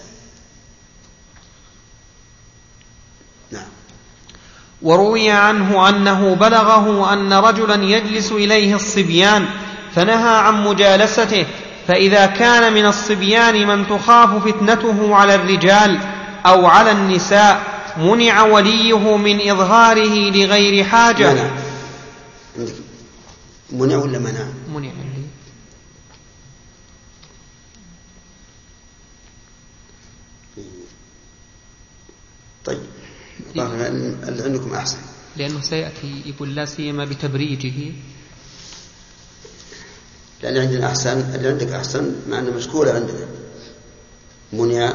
نعم. وروي عنه أنه بلغه أن رجلا يجلس إليه الصبيان فنهى عن مجالسته، فإذا كان من الصبيان من تخاف فتنته على الرجال أو على النساء منع وليه من إظهاره لغير حاجة. منع منع ولا منع؟ منع. طيب اللي عندكم أحسن، لأنه سيأتي يقول لا سيما بتبريجه، لأن عندنا أحسن، اللي عندك أحسن مع أنه مشكولة عندنا منع.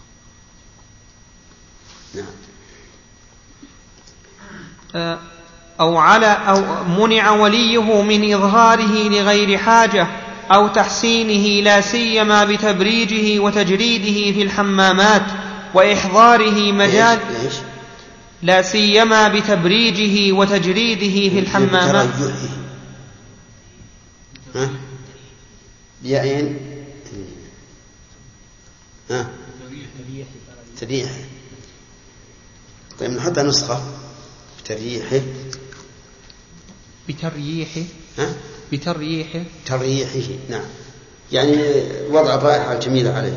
آه أو, على أو منع وليه من إظهاره لغير حاجة أو تحسينه لا سيما بتبريجه وتجريده في الحمامات وإحضاره مجال لا سيما بتبريجه وتجريده في الحمامات بيعين ها تريح. طيب نحط نسخة بتريحه بتريحه ها بتريحه تريحه نعم، يعني وضع الرائحة الجميلة عليه.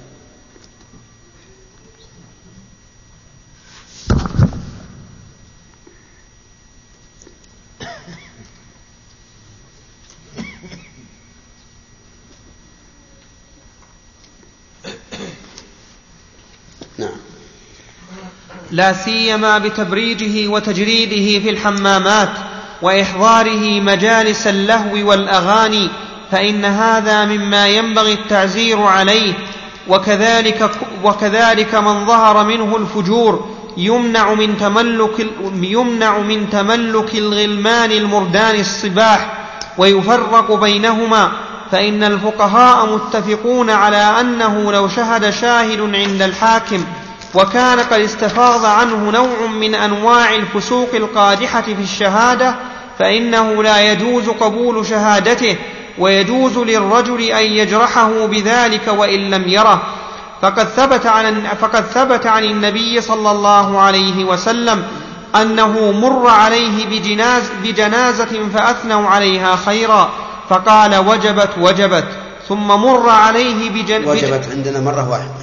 لا سيما بتبريجه وتجريده في الحمامات وإحضاره مجالس اللهو والأغاني، فإن هذا مما ينبغي التعزير عليه. وكذلك, وكذلك من ظهر منه الفجور يمنع من تملك, يمنع من تملك الغلمان المردان الصباح ويفرق بينهما، فإن الفقهاء متفقون على أنه لو شهد شاهد عند الحاكم وكان قد استفاض عنه نوع من أنواع الفسوق القادحة في الشهادة فإنه لا يجوز قبول شهادته، ويجوز للرجل أن يجرحه بذلك وإن لم يره. فقد ثبت عن, فقد ثبت عن النبي صلى الله عليه وسلم أنه مر عليه بجناز بجنازة فأثنوا عليها خيرا فقال وجبت وجبت، ثم مر عليه بجن... وجبت عندنا مرة واحدة.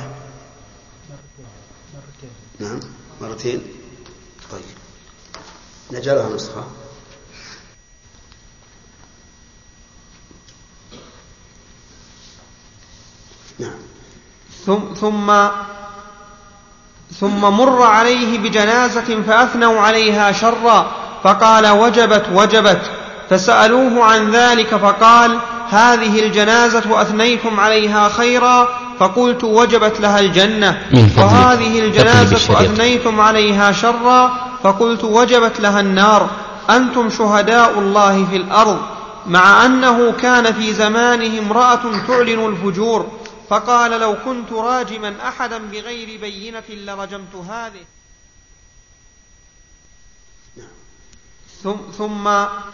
نعم مرتين. طيب نجعلها نسخة. نعم. ثم ثم ثم مر عليه بجنازة فأثنوا عليها شرا فقال وجبت وجبت، فسألوه عن ذلك فقال هذه الجنازة أثنيتم عليها خيرا فقلت وجبت لها الجنة، وهذه الجنازة أثنيتم عليها شرا فقلت وجبت لها النار، أنتم شهداء الله في الأرض. مع أنه كان في زمانه امرأة تعلن الفجور، فقال لو كنت راجما أحدا بغير بينة لرجمت هذه. ثم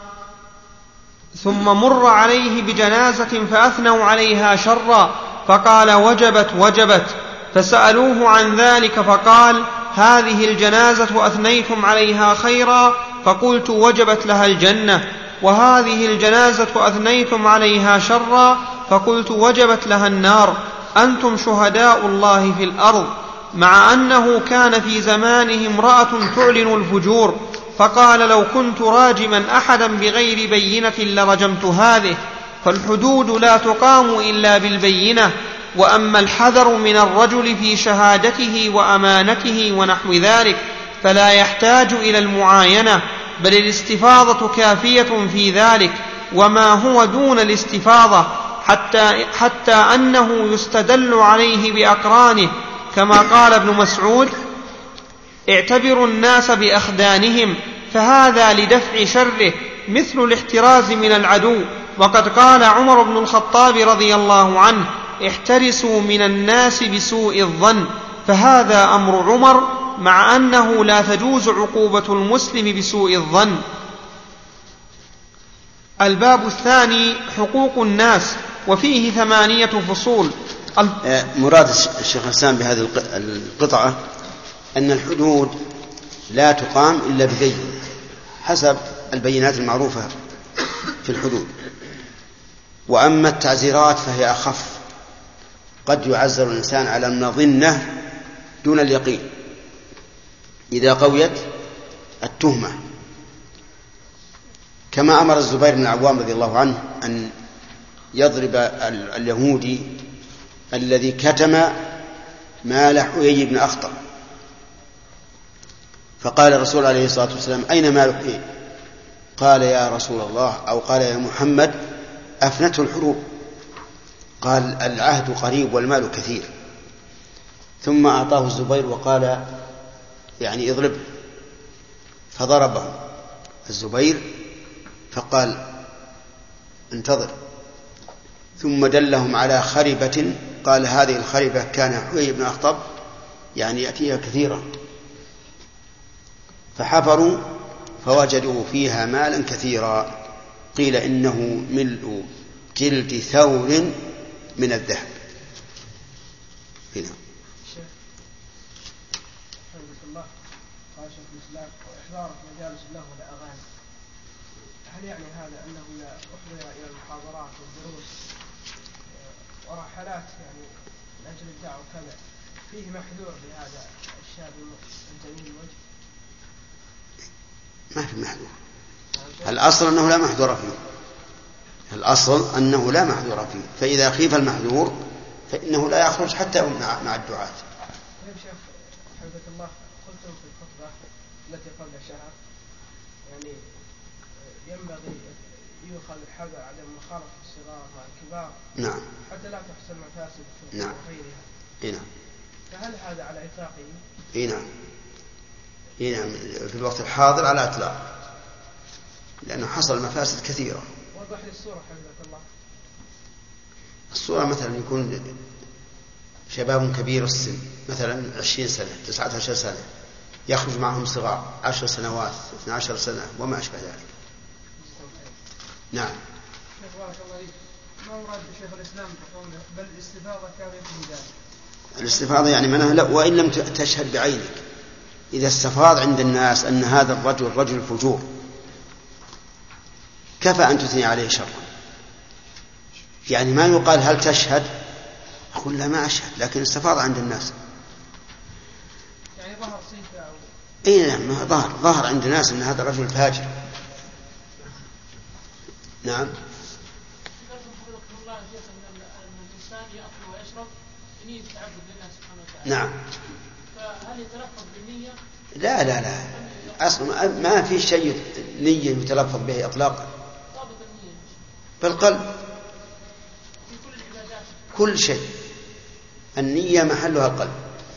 ثم مر عليه بجنازة فأثنوا عليها شرا فقال وجبت وجبت، فسألوه عن ذلك فقال هذه الجنازة أثنيتم عليها خيرا فقلت وجبت لها الجنة، وهذه الجنازة أثنيتم عليها شرا فقلت وجبت لها النار، أنتم شهداء الله في الأرض. مع أنه كان في زمانه امرأة تعلن الفجور، فقال لو كنت راجما أحدا بغير بينة لرجمت هذه. فالحدود لا تقام إلا بالبينة. وأما الحذر من الرجل في شهادته وأمانته ونحو ذلك فلا يحتاج إلى المعاينة، بل الاستفاضة كافية في ذلك، وما هو دون الاستفاضة حتى, حتى أنه يستدل عليه بأقرانه، كما قال ابن مسعود اعتبروا الناس بأخدانهم، فهذا لدفع شره مثل الاحتراز من العدو. وقد قال عمر بن الخطاب رضي الله عنه احترسوا من الناس بسوء الظن، فهذا أمر عمر، مع أنه لا تجوز عقوبة المسلم بسوء الظن. الباب الثاني حقوق الناس، وفيه ثمانية فصول. مراد الشيخ الإسلام بهذه القطعة أن الحدود لا تقام إلا ببين حسب البينات المعروفة في الحدود. وأما التعزيرات فهي أخف، قد يعزر الإنسان على المظنة دون اليقين إذا قويت التهمة، كما أمر الزبير بن العوام رضي الله عنه أن يضرب اليهودي الذي كتم مال حيي بن أخطر، فقال الرسول عليه الصلاة والسلام أين مال حيي؟ قال يا رسول الله أو قال يا محمد أفنته الحروب. قال العهد قريب والمال كثير. ثم أعطاه الزبير وقال يعني اضربه، فضربه الزبير فقال انتظر، ثم دلهم على خربة قال هذه الخربة كان حيي بن أخطب يعني يأتيها كثيرا، فحفروا فوجدوا فيها مالا كثيرا، قيل إنه ملء جلد ثور من الذهب. هنا قال شيخ الإسلام وإحضار مجالس الله والأغاني، هل يعني هذا أنه لا أحضر إلى المحاضرات والدروس ورحلات يعني من أجل الدعوة وكذا، فيه محذور لهذا الشاب الجميل الوجه؟ ما في محذور، الأصل أنه لا محذور فيه، الأصل أنه لا محذور فيه، فإذا خيف المحذور فإنه لا يخرج حتى مع الدعاة. طيب شيخ حفظك الله، قلتم في الخطبة التي قبل شهر يعني ينبغي يؤخذ الحذر عدم مخالطة الصغار مع الكبار، نعم، حتى لا تحصل مفاسد في نعم. غيرها. إيه نعم. فهل هذا على إطلاقه؟ إيه نعم. إيه نعم، في الوقت الحاضر على إطلاق، لأنه حصل مفاسد كثيرة. وضح لي الصورة حفظك الله. الصورة مثلا يكون شباب كبير السن مثلا عشرين سنة تسعة عشر سنة، يخرج معهم صغار عشر سنوات اثنى عشر سنة وما أشبه ذلك. نعم. شيخ بارك الله فيك، ما مراد شيخ الإسلام بقوله بل الاستفاضة كان يكفي ذلك؟ الاستفاضة يعني منها لا، وإن لم تشهد بعينك، إذا استفاض عند الناس أن هذا الرجل رجل فجور كفى أن تثني عليه شرا، يعني ما يقال هل تشهد، أقول لا ما أشهد، لكن استفاض عند الناس. يعني ظهر صيفة أو إيه نعم، ظهر ظهر عند الناس أن هذا رجل فاجر. نعم. نعم. فهل يتلفظ بالنية؟ لا لا لا، أصلا ما في شيء نية يتلفظ به إطلاقا، بالقلب في كل العبادات كل شيء، النية محلها القلب.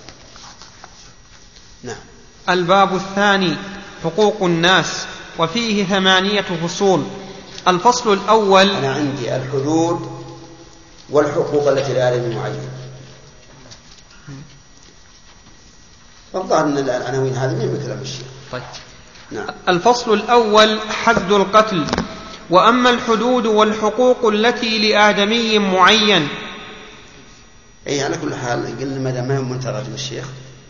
نعم. الباب الثاني حقوق الناس، وفيه ثمانية فصول. الفصل الأول، أنا عندي الحدود والحقوق التي لآدم معين، والظاهر أن العناوين هذه من كلام الشيخ. طيب. نعم. الفصل الأول حد القتل. وأما الحدود والحقوق التي لآدمي معين. أي على كل حال قلنا ماذا ما هو من تراجم الشيخ.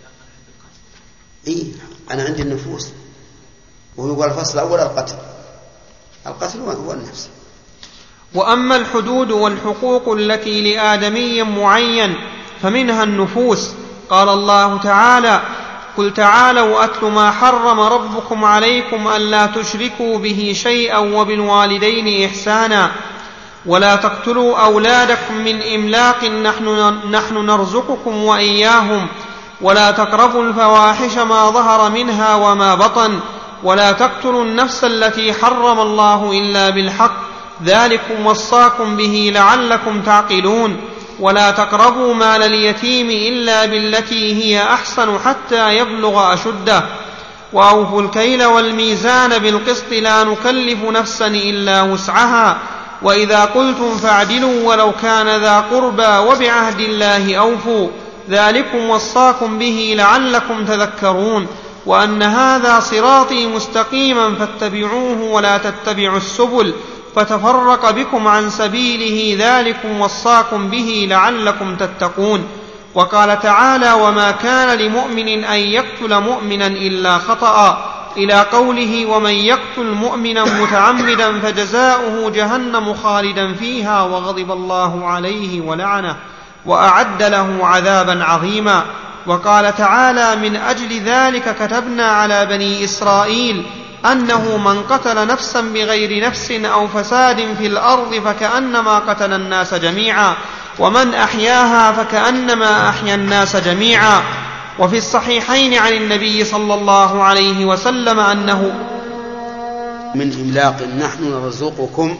إيه أنا عندي النفوس، وهو الفصل الأول القتل، القتل هو النفس. وأما الحدود والحقوق التي لآدمي معين فمنها النفوس. قال الله تعالى: قل تعالوا أتل ما حرم ربكم عليكم ألا تشركوا به شيئا وبالوالدين إحسانا ولا تقتلوا أولادكم من إملاق نحن, نحن نرزقكم وإياهم ولا تقربوا الفواحش ما ظهر منها وما بطن ولا تقتلوا النفس التي حرم الله إلا بالحق ذلكم وصاكم به لعلكم تعقلون ولا تقربوا مال اليتيم إلا بالتي هي أحسن حتى يبلغ أشده وأوفوا الكيل والميزان بالقسط لا نكلف نفسا إلا وسعها وإذا قلتم فاعدلوا ولو كان ذا قربى وبعهد الله أوفوا ذلكم وصاكم به لعلكم تذكرون وأن هذا صراطي مستقيما فاتبعوه ولا تتبعوا السبل فتفرق بكم عن سبيله ذلكم وصاكم به لعلكم تتقون. وقال تعالى: وما كان لمؤمن أن يقتل مؤمنا إلا خطأ إلى قوله: ومن يقتل مؤمنا متعمدا فجزاؤه جهنم خالدا فيها وغضب الله عليه ولعنه وأعد له عذابا عظيما. وقال تعالى: من أجل ذلك كتبنا على بني إسرائيل أنه من قتل نفسا بغير نفس أو فساد في الأرض فكأنما قتل الناس جميعا ومن أحياها فكأنما أحيا الناس جميعا. وفي الصحيحين عن النبي صلى الله عليه وسلم أنه من إملاق نحن نرزقكم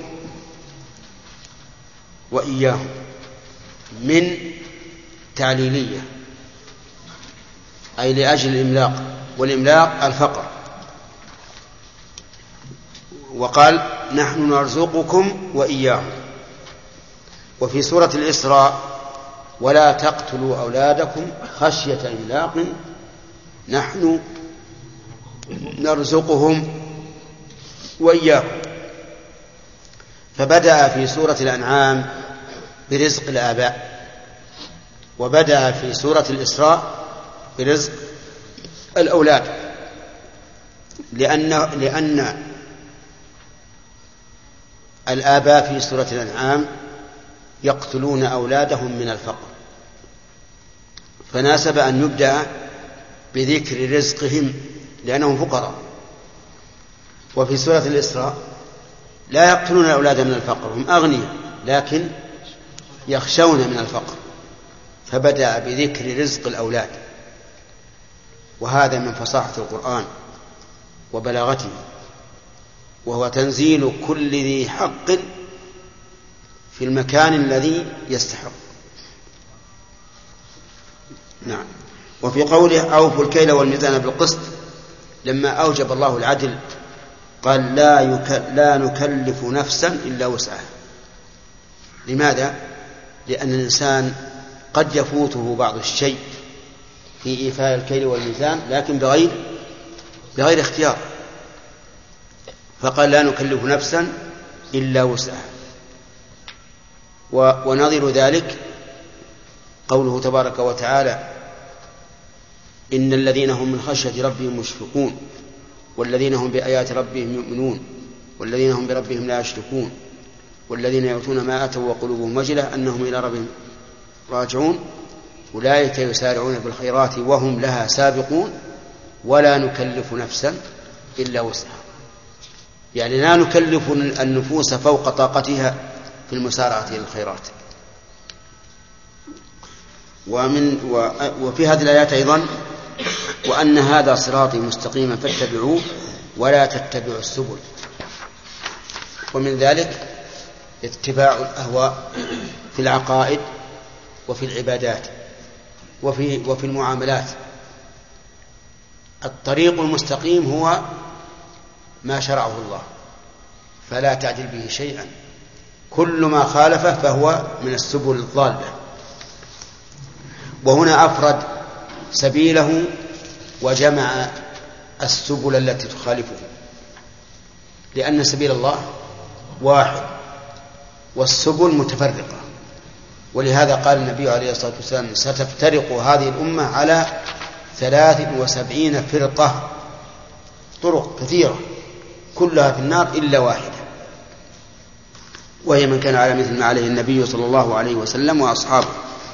وإياهم، من تعليلية أي لأجل الإملاق، والإملاق الفقر، وقال نحن نرزقكم وإياهم. وفي سورة الإسراء ولا تقتلوا أولادكم خشية إملاق نحن نرزقهم وإياكم. فبدأ في سورة الأنعام برزق الآباء، وبدأ في سورة الإسراء برزق الأولاد، لأن, لأن الآباء في سورة الأنعام يقتلون أولادهم من الفقر، فناسب أن يبدأ بذكر رزقهم لأنهم فقراء. وفي سورة الإسراء لا يقتلون الأولاد من الفقر، هم أغنياء لكن يخشون من الفقر، فبدأ بذكر رزق الأولاد. وهذا من فصاحة القرآن وبلاغته، وهو تنزيل كل ذي حق في المكان الذي يستحق. نعم. وفي قوله أوفوا الكيل والميزان بالقسط، لما أوجب الله العدل قال لا, يك... لا نكلف نفسا إلا وسعها. لماذا؟ لأن الإنسان قد يفوته بعض الشيء في إيفاء الكيل والميزان لكن بغير بغير اختيار، فقال لا نكلف نفسا إلا وسعها. و... ونظير ذلك قوله تبارك وتعالى إن الذين هم من خشية ربهم مشفقون والذين هم بآيات ربهم يؤمنون والذين هم بربهم لا يشركون والذين يؤتون ما آتوا وقلوبهم وجلة أنهم إلى ربهم راجعون أولئك يسارعون بالخيرات وهم لها سابقون ولا نكلف نفسا إلا وسعها. يعني لا نكلف النفوس فوق طاقتها في المسارعة إلى الخيرات. ومن وفي هذه الآيات أيضا وأن هذا صراطي مستقيما فاتبعوه ولا تتبعوا السبل. ومن ذلك اتباع الأهواء في العقائد وفي العبادات وفي, وفي المعاملات. الطريق المستقيم هو ما شرعه الله فلا تعدل به شيئا، كل ما خالفه فهو من السبل الضالة. وهنا أفرد سبيله وجمع السبل التي تخالفه، لأن سبيل الله واحد والسبل متفرقة. ولهذا قال النبي عليه الصلاة والسلام ستفترق هذه الأمة على ثلاث وسبعين فرقة، طرق كثيرة كلها في النار إلا واحدة، وهي من كان على مثل ما عليه النبي صلى الله عليه وسلم وأصحابه.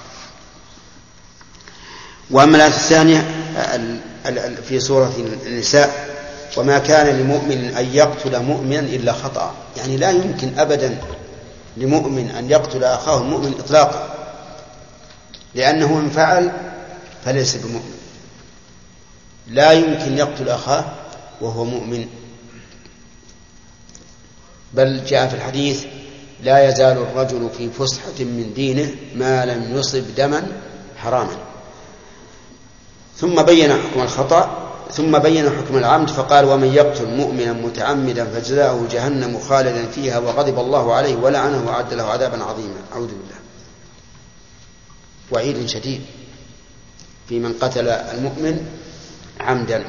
وأما الآية الثانية في سورة النساء وما كان لمؤمن أن يقتل مؤمنا إلا خطأ، يعني لا يمكن أبدا لمؤمن أن يقتل أخاه المؤمن إطلاقا، لأنه إن فعل فليس بمؤمن. لا يمكن يقتل أخاه وهو مؤمن، بل جاء في الحديث لا يزال الرجل في فسحة من دينه ما لم يصب دما حراما. ثم بين حكم الخطأ ثم بين حكم العمد فقال ومن يقتل مؤمنا متعمدا فجزاؤه جهنم خالدا فيها وغضب الله عليه ولعنه وأعد له عذابا عظيما. أعوذ بالله. وعيد شديد في من قتل المؤمن عمدا.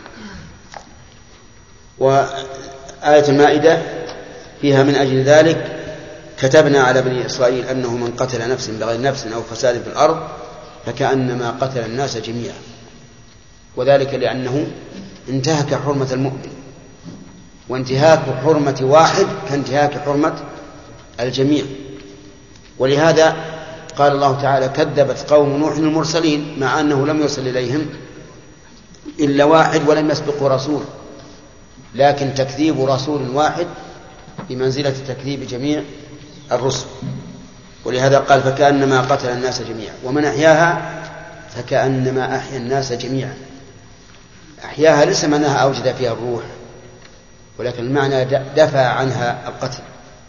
وآية المائدة فيها من أجل ذلك كتبنا على بني إسرائيل أنه من قتل نفس بغير نفس أو فساد في الأرض فكأنما قتل الناس جميعا، وذلك لأنه انتهك حرمة المؤمن، وانتهاك حرمة واحد كانتهاك حرمة الجميع. ولهذا قال الله تعالى كذبت قوم نوح المرسلين، مع أنه لم يرسل إليهم إلا واحد ولم يسبقه رسول، لكن تكذيب رسول واحد بمنزلة تكذيب جميع الرسل. ولهذا قال فكأنما قتل الناس جميعا، ومن أحياها فكأنما أحيا الناس جميعا. أحياها ليس معناها أوجد فيها الروح، ولكن المعنى دفع عنها القتل.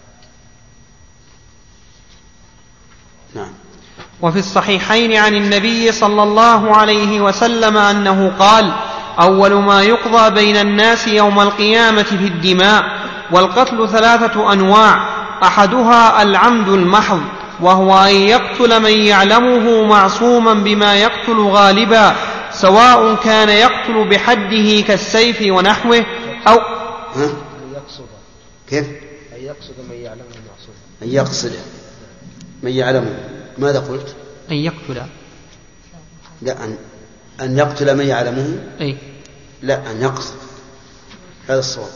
نعم. وفي الصحيحين عن النبي صلى الله عليه وسلم أنه قال أول ما يقضى بين الناس يوم القيامة في الدماء، والقتل ثلاثة أنواع: أحدها العمد المحض، وهو أن يقتل من يعلمه معصوما بما يقتل غالبا، سواء كان يقتل بحده كالسيف ونحوه أو ها؟ كيف؟ أن يقصد من يعلمه معصوما. أن يقصد من يعلمه. ماذا قلت؟ أن يقتل. لا، أن, أن يقتل من يعلمه. أي. لا، أن يقصد. هذا الصواب.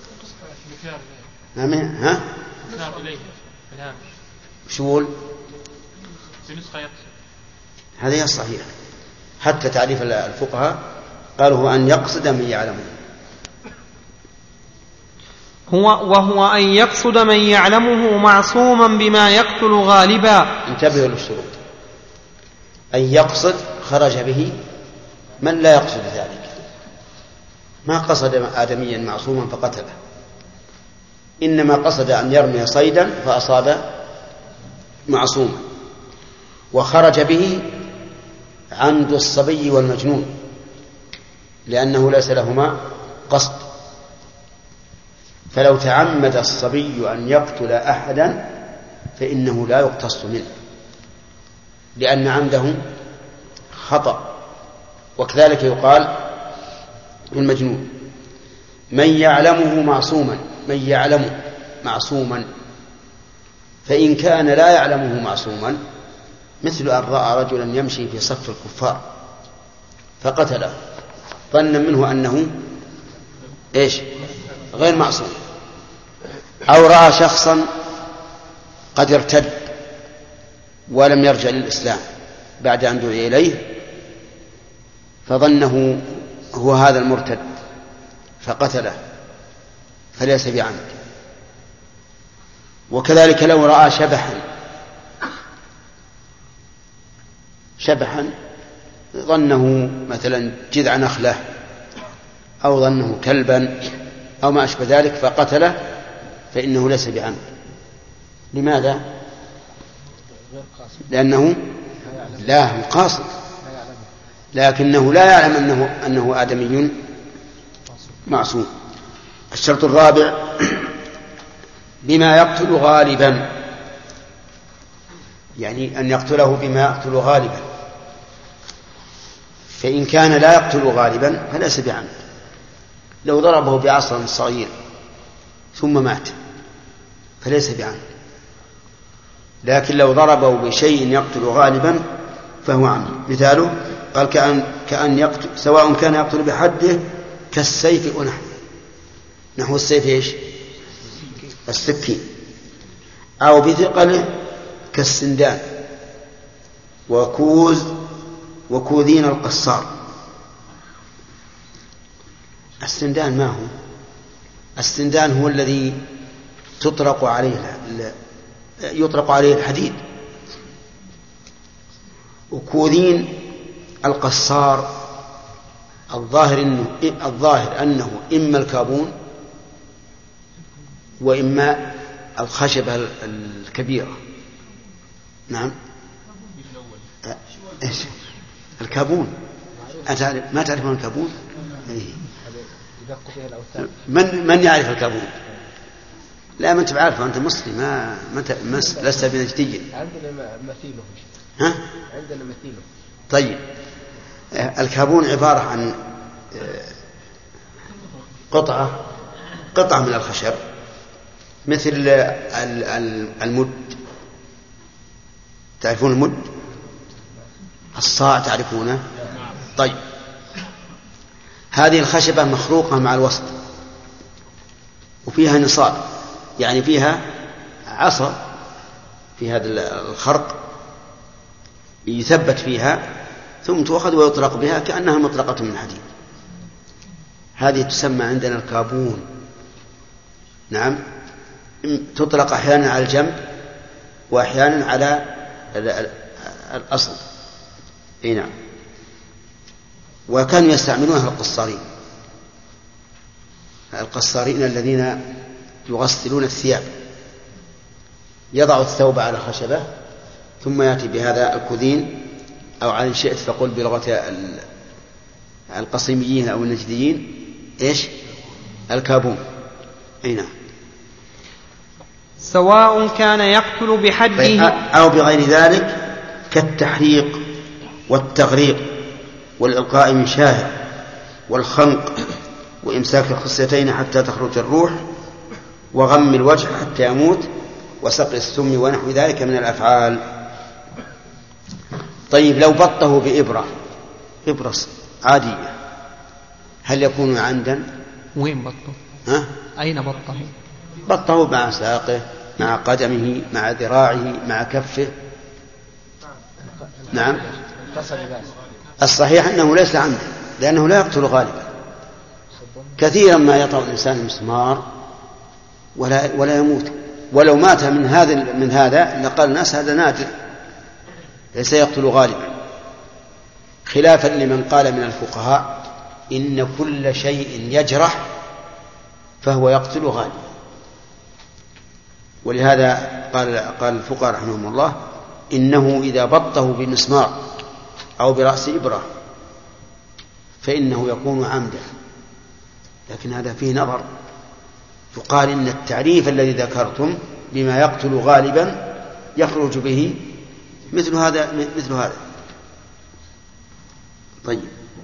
ها؟ ها؟ شو هذا هي الصحيح. حتى تعريف الفقهاء قالوا هو أن يقصد من يعلمه. هو وهو أن يقصد من يعلمه معصوما بما يقتل غالبا. انتبهوا للشروط. أن يقصد خرج به من لا يقصد ذلك، ما قصد آدميا معصوما فقتله، إنما قصد أن يرمي صيدا فأصاب معصوما. وخرج به عمد الصبي والمجنون، لأنه ليس لهما قصد. فلو تعمد الصبي أن يقتل أحدا فإنه لا يقتص منه، لأن عمده خطأ. وكذلك يقال المجنون من يعلمه معصوما، من يعلم معصوما، فإن كان لا يعلمه معصوما، مثل أن رأى رجلا يمشي في صف الكفار فقتله ظنا منه أنه إيش؟ غير معصوم، أو رأى شخصا قد ارتد ولم يرجع للإسلام بعد أن دعي إليه فظنه هو هذا المرتد فقتله فليس بعمد. وكذلك لو رأى شبحا شبحا ظنه مثلا جذع نخلة أو ظنه كلبا أو ما أشبه ذلك فقتله فإنه ليس بعمد. لماذا؟ لأنه لا هو قاصد، لكنه لا يعلم أنه, أنه آدمي معصوم. الشرط الرابع بما يقتل غالبا، يعني أن يقتله بما يقتل غالبا، فإن كان لا يقتل غالبا فليس بعمد. لو ضربه بعصا صغير ثم مات فليس بعمد، لكن لو ضربه بشيء يقتل غالبا فهو عمد. مثاله قال كأن, كأن يقتل سواء كان يقتل بحده كالسيف ونحوه. نحو السيف إيش؟ السكين. أو بثقله كالسندان وكوز وكوذين القصار. السندان ما هو؟ السندان هو الذي تطرق عليه يطرق عليه الحديد. وكوذين القصار الظاهر إنه الظاهر أنه إما الكابون وإما الخشبة الكبيرة. نعم إيش الكابون؟ ما تعرفون الكابون؟ من من يعرف الكابون؟ لا ما انت بعرفه، انت مسلم ما ما لست بنجدي. عندنا مثيله. ها عندنا مثيله. طيب الكابون عبارة عن قطعة قطعة من الخشب مثل المد. تعرفون المد؟ الصاع تعرفونه؟ طيب هذه الخشبة مخروقة مع الوسط وفيها نصاب، يعني فيها عصا في هذا الخرق يثبت فيها ثم تؤخذ ويطرق بها كأنها مطرقة من حديد. هذه تسمى عندنا الكابون. نعم تطلق أحيانا على الجنب وأحيانا على الأصل. اي نعم. وكانوا يستعملونها القصارين القصارين الذين يغسلون الثياب، يضع الثوب على خشبة ثم يأتي بهذا الكذين أو على شئت فقل بلغة القصيميين أو النجديين إيش؟ الكابون. أي نعم. سواء كان يقتل بحده أو بغير ذلك كالتحريق والتغريق والإلقاء من شاهق والخنق وإمساك الخصيتين حتى تخرج الروح وغم الوجه حتى يموت وسقي السم ونحو ذلك من الأفعال. طيب لو بطه بإبرة إبرة عادية هل يكون عمدا؟ وين بطه؟ ها؟ أين بطه؟ بطه مع ساقه مع قدمه مع ذراعه مع كفه. نعم الصحيح أنه ليس عمدا لأنه لا يقتل غالبا. كثيرا ما يطأ الإنسان مسمار ولا, ولا يموت، ولو مات من هذا من هذا لقال الناس هذا نادر ليس يقتل غالبا، خلافا لمن قال من الفقهاء إن كل شيء يجرح فهو يقتل غالبا. ولهذا قال قال الفقهاء رحمهم الله إنه إذا بطه بمسمار أو برأس إبرة فإنه يكون عمدا. لكن هذا فيه نظر، يقال إن التعريف الذي ذكرتم بما يقتل غالبا يخرج به مثل هذا مثل هذا. طيب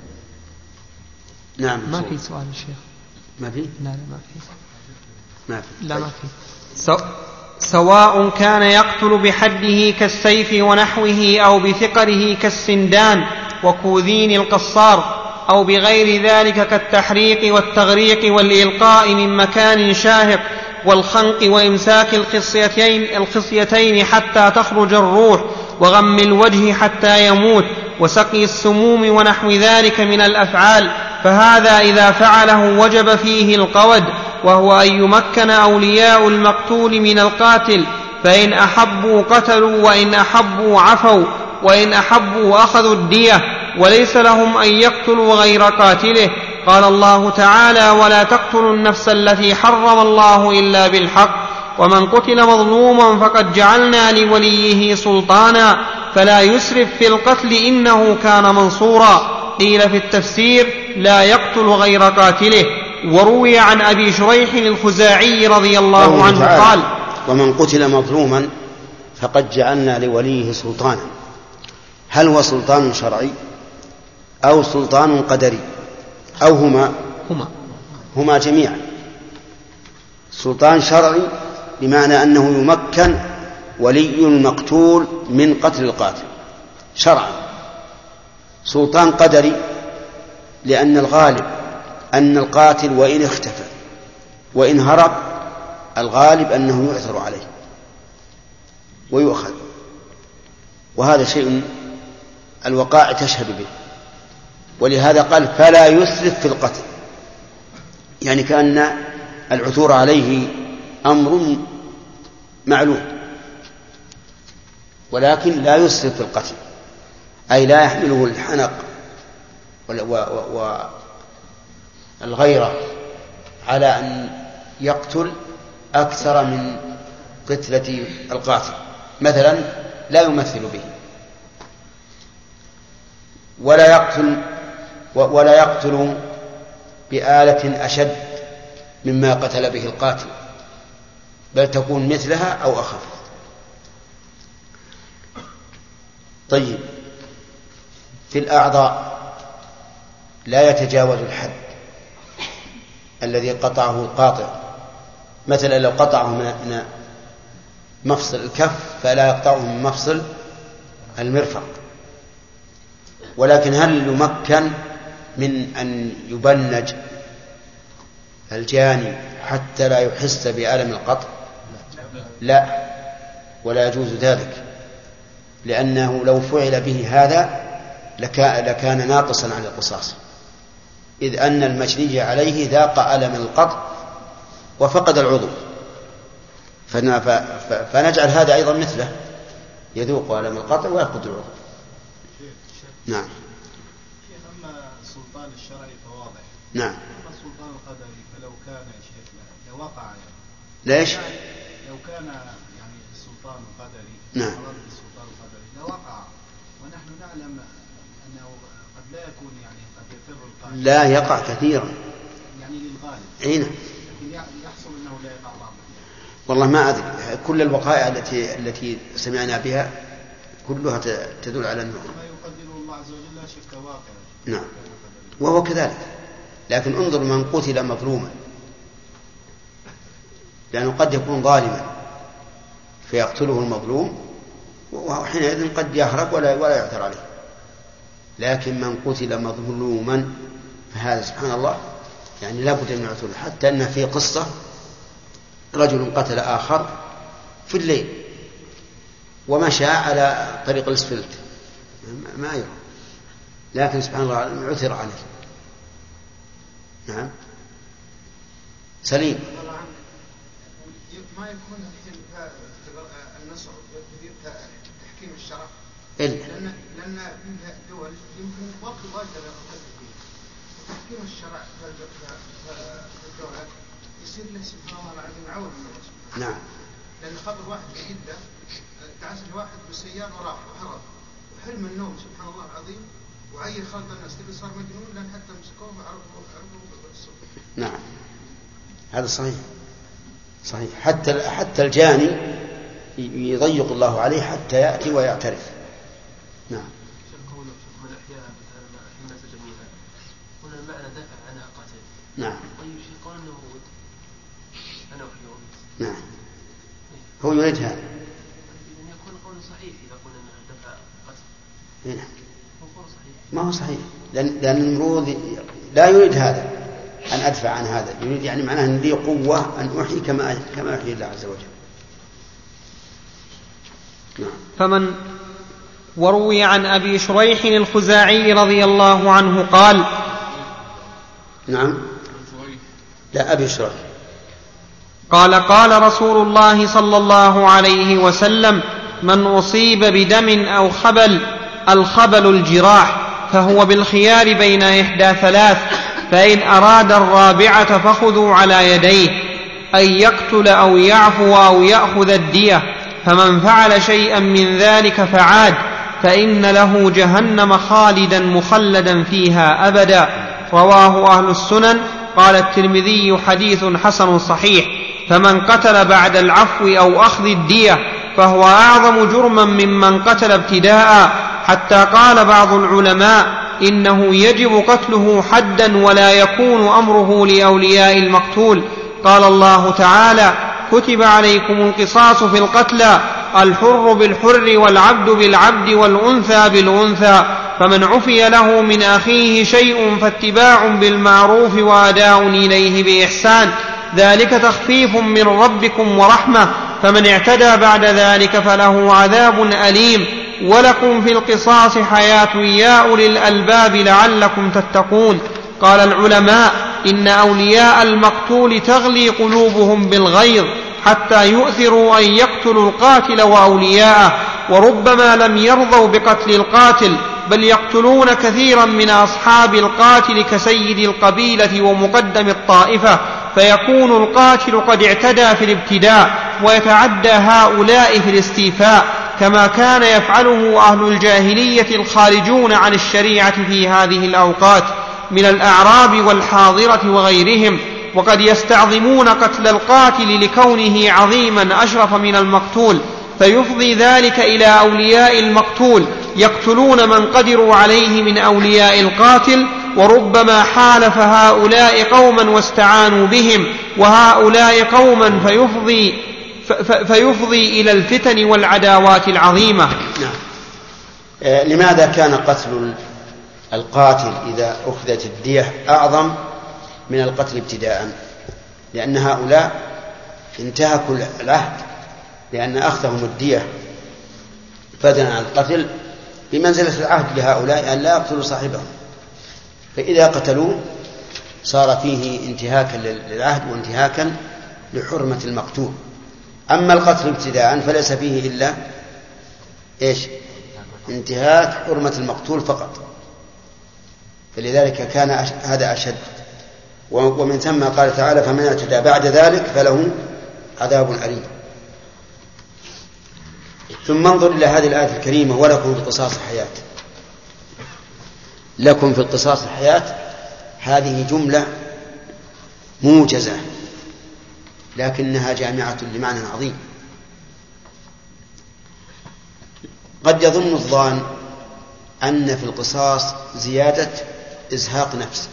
نعم ما في سؤال الشيخ؟ ما في؟ لا لا ما في ما في لا طيب. ما في سو... سواء كان يقتل بحده كالسيف ونحوه أو بثقره كالسندان وكوذين القصار أو بغير ذلك كالتحريق والتغريق والإلقاء من مكان شاهق والخنق وإمساك الخصيتين, الخصيتين حتى تخرج الروح وغم الوجه حتى يموت وسقي السموم ونحو ذلك من الأفعال، فهذا إذا فعله وجب فيه القود، وهو أن يمكن أولياء المقتول من القاتل، فإن أحبوا قتلوا وإن أحبوا عفوا وإن أحبوا أخذوا الدية، وليس لهم أن يقتلوا غير قاتله. قال الله تعالى: ولا تقتلوا النفس التي حرم الله إلا بالحق، ومن قتل مظلوما فقد جعلنا لوليه سلطانا فلا يسرف في القتل إنه كان منصورا. قيل في التفسير: لا يقتل غير قاتله. وروي عن أبي شريح الخزاعي رضي الله عنه قال: ومن قتل مظلوما فقد جعلنا لوليه سلطانا. هل هو سلطان شرعي أو سلطان قدري أو هما هما, هما جميعا؟ سلطان شرعي بمعنى أنه يمكن ولي المقتول من قتل القاتل شرعا. سلطان قدري لأن الغالب أن القاتل وإن اختفى وإن هرب الغالب أنه يؤثر عليه ويؤخذ، وهذا شيء الوقائع تشهد به. ولهذا قال: فلا يسرف في القتل، يعني كأن العثور عليه أمر معلوم، ولكن لا يسرف في القتل، أي لا يحمله الحنق والغيرة على أن يقتل أكثر من قتلة القاتل. مثلا لا يمثل به، ولا يقتل ولا يقتل بآلة أشد مما قتل به القاتل، بل تكون مثلها أو أخف. طيب في الأعضاء لا يتجاوز الحد الذي قطعه القاطع. مثلا لو قطعه من مفصل الكف فلا يقطعه من مفصل المرفق. ولكن هل يمكن من أن يبنج الجاني حتى لا يحس بألم القطع؟ لا، ولا يجوز ذلك، لأنه لو فعل به هذا لكان ناقصا عن القصاص، إذ أن المجني عليه ذاق ألم القطع وفقد العضو، فنجعل هذا أيضا مثله، يذوق ألم القطع ويفقد العضو. نعم. شيخ أما السلطان الشرعي فواضح. نعم. أما السلطان القدري فلو كان يا شيخ لوقع يعني. ليش؟ لو كان يعني السلطان القدري. نعم. السلطان القدري لوقع، ونحن نعلم أنه قد لا يكون يعني قد يفر القاتل. لا يقع كثيرا. يعني للغالب. أين؟ لكن يحصل أنه لا يقع بعض. والله ما أدري، كل الوقائع التي التي سمعنا بها كلها تدل على أنه ما يقدره الله عز وجل لا شك واقع. نعم وهو كذلك، لكن انظر من قتل مظلوما، لأنه قد يكون ظالما فيقتله المظلوم وحينئذ قد يهرب ولا ولا يعثر عليه، لكن من قتل مظلوما فهذا سبحان الله يعني لا بد من العثور. حتى أن في قصة رجل قتل آخر في الليل ومشى على طريق الاسفلت ما يرى، لكن سبحان الله عثر عليه. نعم سليم. ما يكون النصر تحكيم الشرع إلا لأن لأن دول يمكن وقت واجد تحكيم الشرع في الدولة يصير له سبحان الله العظيم عون من الله سبحانه. نعم. لأن خبر واحد في جدة تعس الواحد بالسيارة وراح وهرب وحلم النوم سبحان الله العظيم وعي خلط الناس تبي صار مجنون لأن حتى مسكوه وعرفوا عرفوا بالصبح. نعم هذا صحيح صحيح. حتى حتى الجاني يضيق الله عليه حتى يأتي ويعترف. نعم. قوله من أحياها الناس جميعا هنا المعنى دافع عنها قاتل. نعم. طيب شيء قال أنه موت أنا أحيوه. نعم هو يريد هذا. إذن يكون قول صحيح إذا قلنا أنه دفع قتل. نعم. هو قول صحيح. ما هو صحيح لأن لأن النمرود لا يريد هذا أن أدفع عن هذا، يريد يعني معناه أن لي قوة أن أحيي كما كما يحيي الله عز وجل. نعم. فمن وروي عن أبي شريح الخزاعي رضي الله عنه قال. نعم لا أبي شريح قال قال رسول الله صلى الله عليه وسلم من أصيب بدم أو خبل، الخبل الجراح، فهو بالخيار بين إحدى ثلاث، فإن أراد الرابعة فخذوا على يديه، أن يقتل أو يعفو أو يأخذ الدية، فمن فعل شيئا من ذلك فعاد فإن له جهنم خالدا مخلدا فيها أبدا. رواه أهل السنن. قال الترمذي حديث حسن صحيح. فمن قتل بعد العفو أو أخذ الدية فهو أعظم جرما ممن قتل ابتداء، حتى قال بعض العلماء إنه يجب قتله حدا ولا يكون أمره لأولياء المقتول. قال الله تعالى كتب عليكم القصاص في القتلى، الحر بالحر والعبد بالعبد والأنثى بالأنثى، فمن عفي له من أخيه شيء فاتباع بالمعروف وأداء إليه بإحسان، ذلك تخفيف من ربكم ورحمة، فمن اعتدى بعد ذلك فله عذاب أليم. ولكم في القصاص حياة يا أولي الألباب لعلكم تتقون. قال العلماء إن أولياء المقتول تغلي قلوبهم بالغيظ حتى يؤثروا أن يقتلوا القاتل وأولياءه، وربما لم يرضوا بقتل القاتل بل يقتلون كثيرا من أصحاب القاتل كسيد القبيلة ومقدم الطائفة، فيكون القاتل قد اعتدى في الابتداء ويتعدى هؤلاء في الاستيفاء، كما كان يفعله أهل الجاهلية الخارجون عن الشريعة في هذه الأوقات من الأعراب والحاضرة وغيرهم، وقد يستعظمون قتل القاتل لكونه عظيما أشرف من المقتول، فيفضي ذلك إلى أولياء المقتول يقتلون من قدروا عليه من أولياء القاتل، وربما حالف هؤلاء قوما واستعانوا بهم وهؤلاء قوما فيفضي, فيفضي إلى الفتن والعداوات العظيمة. نعم. آه لماذا كان قتل القاتل إذا أخذت الدية أعظم من القتل ابتداء؟ لأن هؤلاء انتهكوا العهد، لأن أخذهم الدية بدلا عن القتل بمنزلة العهد لهؤلاء أن لا يقتلوا صاحبهم، فإذا قتلوه صار فيه انتهاكا للعهد وانتهاكا لحرمة المقتول. أما القتل ابتداء فليس فيه إلا إيش؟ انتهاك حرمة المقتول فقط، فلذلك كان هذا أشد. ومن ثم قال تعالى فمن اعتدى بعد ذلك فله عذاب أليم. ثم انظر إلى هذه الآية الكريمة ولكم في القصاص حياة. لكم في القصاص حياة، هذه جملة موجزة لكنها جامعة لمعنى عظيم. قد يظن الظان أن في القصاص زيادة إزهاق نفس،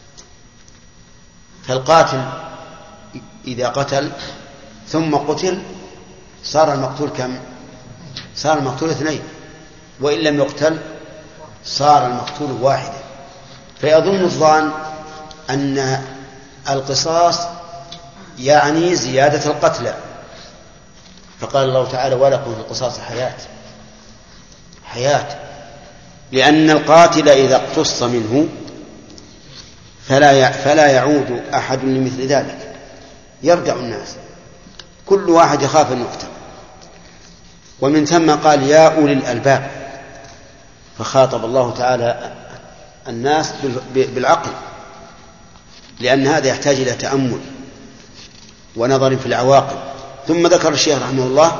فالقاتل إذا قتل ثم قتل صار المقتول كم؟ صار المقتول اثنين، وإن لم يقتل صار المقتول واحدا. فيظن الظان أن القصاص يعني زيادة القتلى، فقال الله تعالى ولكم في القصاص حياة حياة لأن القاتل إذا اقتص منه فلا فلا يعود أحد لمثل ذلك، يرجع الناس كل واحد يخاف أن يقتل. ومن ثم قال يا أولي الألباب، فخاطب الله تعالى الناس بالعقل، لأن هذا يحتاج إلى تأمل ونظر في العواقب. ثم ذكر الشيخ رحمه الله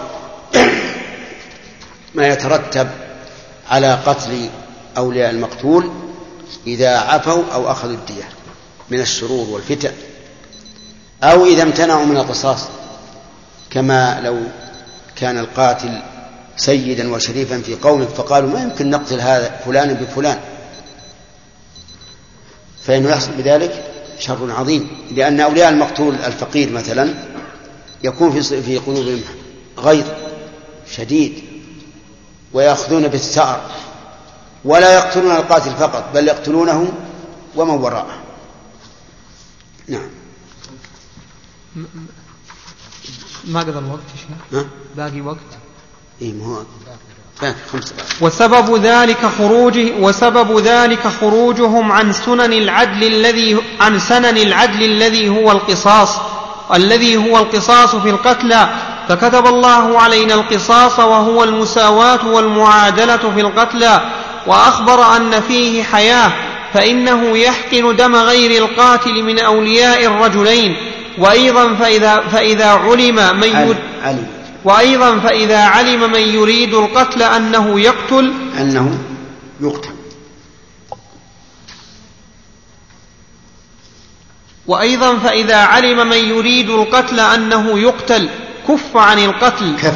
ما يترتب على قتل أولياء المقتول إذا عفوا أو أخذوا الدية من الشرور والفتن، أو إذا امتنعوا من القصاص، كما لو كان القاتل سيدا وشريفا في قومه فقالوا ما يمكن نقتل هذا فلان بفلان، فإنه يحصل بذلك شر عظيم. لأن أولياء المقتول الفقير مثلا يكون في قلوبهم غيظ شديد ويأخذون بالثأر، ولا يقتلون القاتل فقط بل يقتلونه ومن وراءه. نعم. ما قضى الوقت يا شيخ؟ باقي وقت؟ إيه ما هو باقي خمسة. وسبب ذلك خروجه وسبب ذلك خروجهم عن سنن العدل الذي عن سنن العدل الذي هو القصاص الذي هو القصاص في القتلى، فكتب الله علينا القصاص وهو المساواة والمعادلة في القتلى، وأخبر أن فيه حياة، فإنه يحقن دم غير القاتل من أولياء الرجلين. وأيضا فإذا, فإذا علم من يريد وأيضا فإذا علم من يريد القتل أنه يقتل أنه يقتل وأيضا فإذا علم من يريد القتل أنه يقتل كف عن القتل كف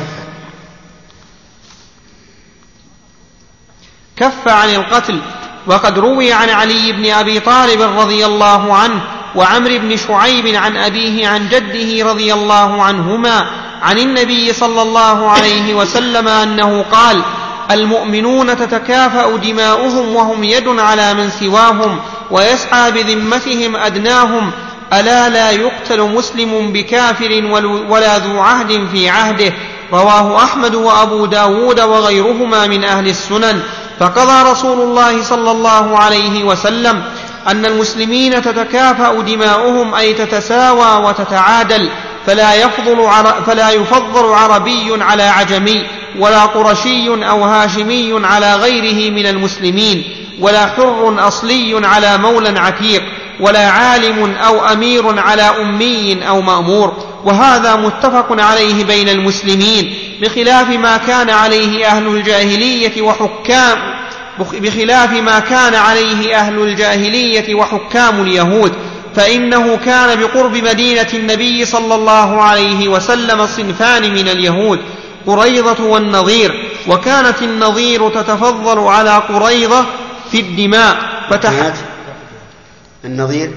كف عن القتل. وقد روي عن علي بن أبي طالب رضي الله عنه وعمر بن شعيب عن أبيه عن جده رضي الله عنهما عن النبي صلى الله عليه وسلم أنه قال: المؤمنون تتكافأ دماؤهم وهم يد على من سواهم ويسعى بذمتهم أدناهم، ألا لا يقتل مسلم بكافر ولا ذو عهد في عهده. رواه أحمد وأبو داود وغيرهما من أهل السنن. فقضى رسول الله صلى الله عليه وسلم أن المسلمين تتكافأ دماؤهم أي تتساوى وتتعادل، فلا يفضل, فلا يفضل عربي على عجمي ولا قرشي أو هاشمي على غيره من المسلمين، ولا حر أصلي على مولى عتيق، ولا عالم أو أمير على أمي أو مأمور. وهذا متفق عليه بين المسلمين، بخلاف ما كان عليه أهل الجاهلية وحكام بخلاف ما كان عليه أهل الجاهلية وحكام اليهود، فإنه كان بقرب مدينة النبي صلى الله عليه وسلم صنفان من اليهود، قريظة والنظير، وكانت النظير تتفضل على قريظة في الدماء فتح النظير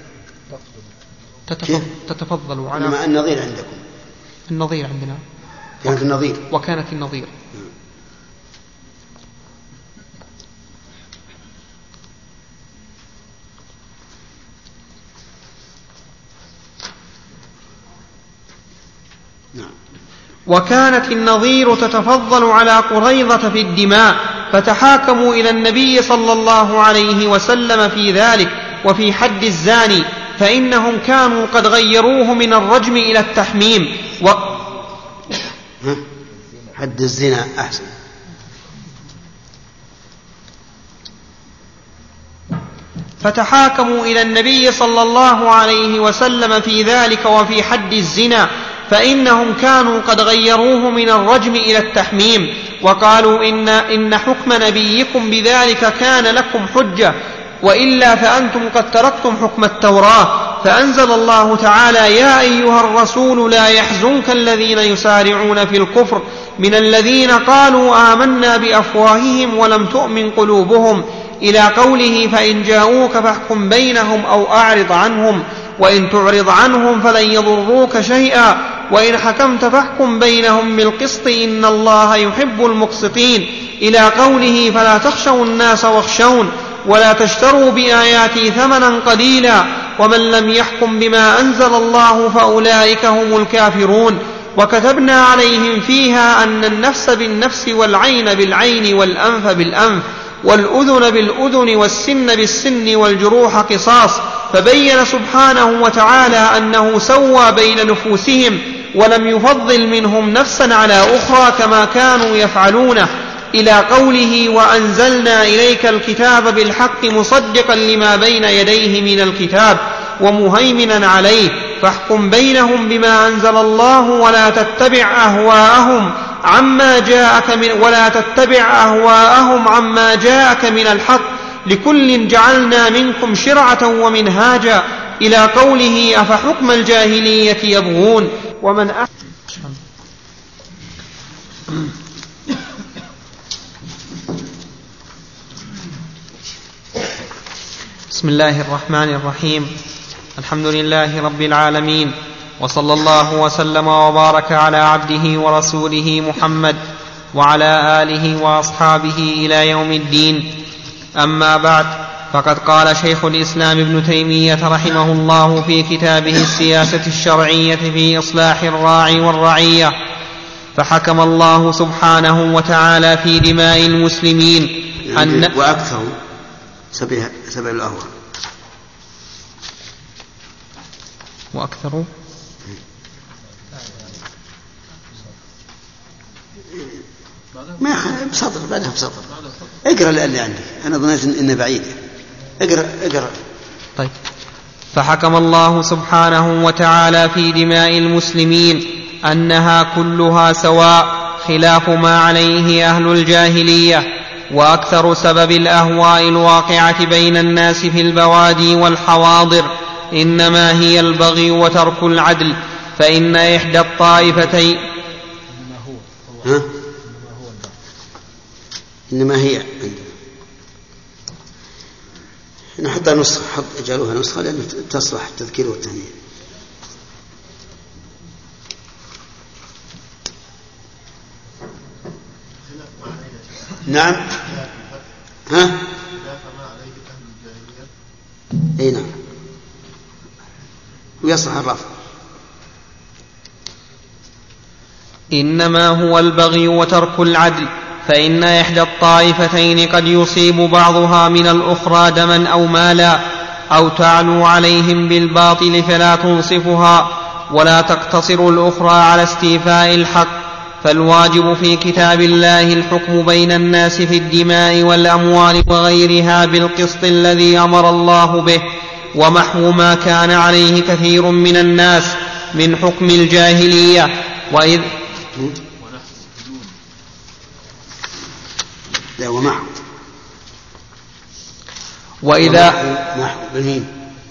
تتفضل على إنما النظير عندكم النظير عندنا كانت النظير وكانت النظير. وكانت النظير تتفضل على قريظة في الدماء، فتحاكموا إلى النبي صلى الله عليه وسلم في ذلك وفي حد الزاني، فإنهم كانوا قد غيروه من الرجم إلى التحميم و... حد الزنا أحسن. فتحاكموا إلى النبي صلى الله عليه وسلم في ذلك وفي حد الزنا، فإنهم كانوا قد غيروه من الرجم إلى التحميم، وقالوا إن, إن حكم نبيكم بذلك كان لكم حجة، وإلا فأنتم قد تركتم حكم التوراة فأنزل الله تعالى: يا أيها الرسول لا يحزنك الذين يسارعون في الكفر من الذين قالوا آمنا بأفواههم ولم تؤمن قلوبهم، إلى قوله: فإن جاءوك فاحكم بينهم أو أعرض عنهم، وإن تعرض عنهم فلن يضروك شيئا، وإن حكمت فاحكم بينهم بالقسط إن الله يحب المقسطين، إلى قوله: فلا تخشوا الناس واخشون ولا تشتروا بآياتي ثمنا قليلا ومن لم يحكم بما أنزل الله فأولئك هم الكافرون. وكتبنا عليهم فيها أن النفس بالنفس والعين بالعين والأنف بالأنف والأذن بالأذن والسن بالسن والجروح قصاص. فبين سبحانه وتعالى أنه سوى بين نفوسهم ولم يفضل منهم نفسا على أخرى كما كانوا يفعلونه، إلى قوله: وأنزلنا إليك الكتاب بالحق مصدقا لما بين يديه من الكتاب ومهيمنا عليه، فاحكم بينهم بما أنزل الله ولا تتبع أهواءهم عما جاءك من ولا تتبع أهواءهم عما جاءك من الحق، لكل جعلنا منكم شرعة ومنهاجا، إلى قوله: أفحكم الجاهلية يبغون ومن أحسن. بسم الله الرحمن الرحيم. الحمد لله رب العالمين، وصلى الله وسلم وبارك على عبده ورسوله محمد وعلى آله وأصحابه إلى يوم الدين. أما بعد، فقد قال شيخ الإسلام ابن تيمية رحمه الله في كتابه السياسة الشرعية في إصلاح الراعي والرعية: فحكم الله سبحانه وتعالى في دماء المسلمين أن وأكثر سبب الأهواء وأكثر ما بسطر بعدها بسطر. اقرأ اللي عندي، أنا ظنيت إنه بعيد. اقرأ اقرأ. طيب. فحكم الله سبحانه وتعالى في دماء المسلمين أنها كلها سواء، خلاف ما عليه أهل الجاهلية. وأكثر سبب الأهواء الواقعة بين الناس في البوادي والحواضر إنما هي البغي وترك العدل، فإن إحدى الطائفتين ها؟ إنما هي نحط نسخة، حط اجعلوها نسخة لأن تصلح التذكير والتهنئة. نعم. ها؟ اي نعم، ويصح الرفع. إنما هو البغي وترك العدل، فإن إحدى الطائفتين قد يصيب بعضها من الأخرى دما أو مالا، أو تعلو عليهم بالباطل فلا تنصفها، ولا تقتصر الأخرى على استيفاء الحق. فالواجب في كتاب الله الحكم بين الناس في الدماء والأموال وغيرها بالقسط الذي أمر الله به، ومحو ما كان عليه كثير من الناس من حكم الجاهلية. وإذ لا ومحو وإذا محو بالميم.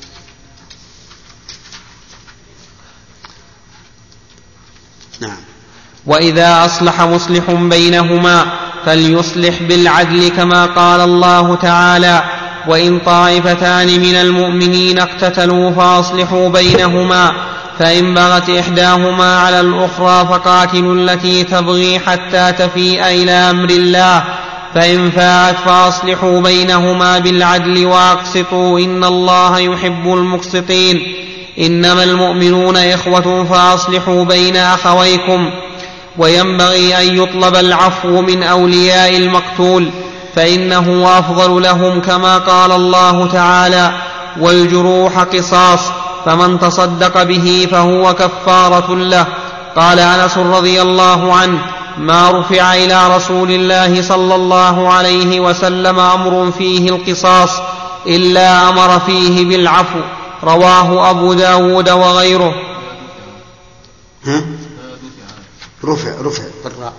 نعم. وإذا أصلح مصلح بينهما فليصلح بالعدل، كما قال الله تعالى: وإن طائفتان من المؤمنين اقتتلوا فأصلحوا بينهما، فإن بغت إحداهما على الأخرى فقاتلوا التي تبغي حتى تفيء إلى أمر الله، فإن فاءت فأصلحوا بينهما بالعدل وأقسطوا إن الله يحب المقسطين. إنما المؤمنون إخوة فأصلحوا بين أخويكم. وينبغي أن يطلب العفو من أولياء المقتول، فإنه أفضل لهم، كما قال الله تعالى: والجروح قصاص، فمن تصدق به فهو كفارة له. قال أنس رضي الله عنه: ما رفع إلى رسول الله صلى الله عليه وسلم أمر فيه القصاص إلا أمر فيه بالعفو. رواه أبو داود وغيره. ها؟ رفع رفع بالراء.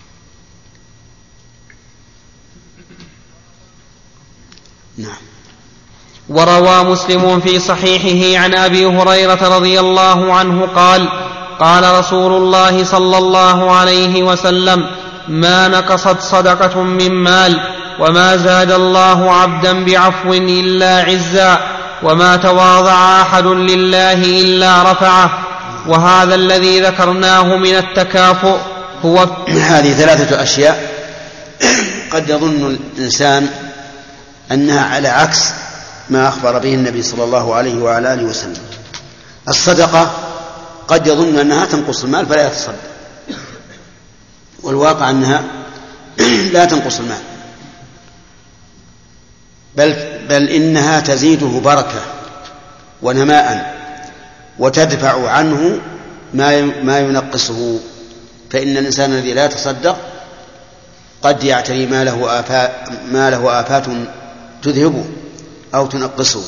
نعم. وروى مسلم في صحيحه عن أبي هريرة رضي الله عنه قال قال رسول الله صلى الله عليه وسلم ما نقصت صدقة من مال وما زاد الله عبدا بعفو إلا عزا وما تواضع أحد لله إلا رفعه. وهذا الذي ذكرناه من التكافؤ هو هذه ثلاثة أشياء قد يظن الإنسان أنها على عكس ما أخبر به النبي صلى الله عليه وعلى آله وسلم. الصدقة قد يظن أنها تنقص المال فلا يتصدق، والواقع أنها لا تنقص المال، بل, بل إنها تزيده بركة ونماء وتدفع عنه ما ينقصه. فإن الإنسان الذي لا يتصدق قد يعتري ما له آفات, ما له آفات تذهبه أو تنقصه.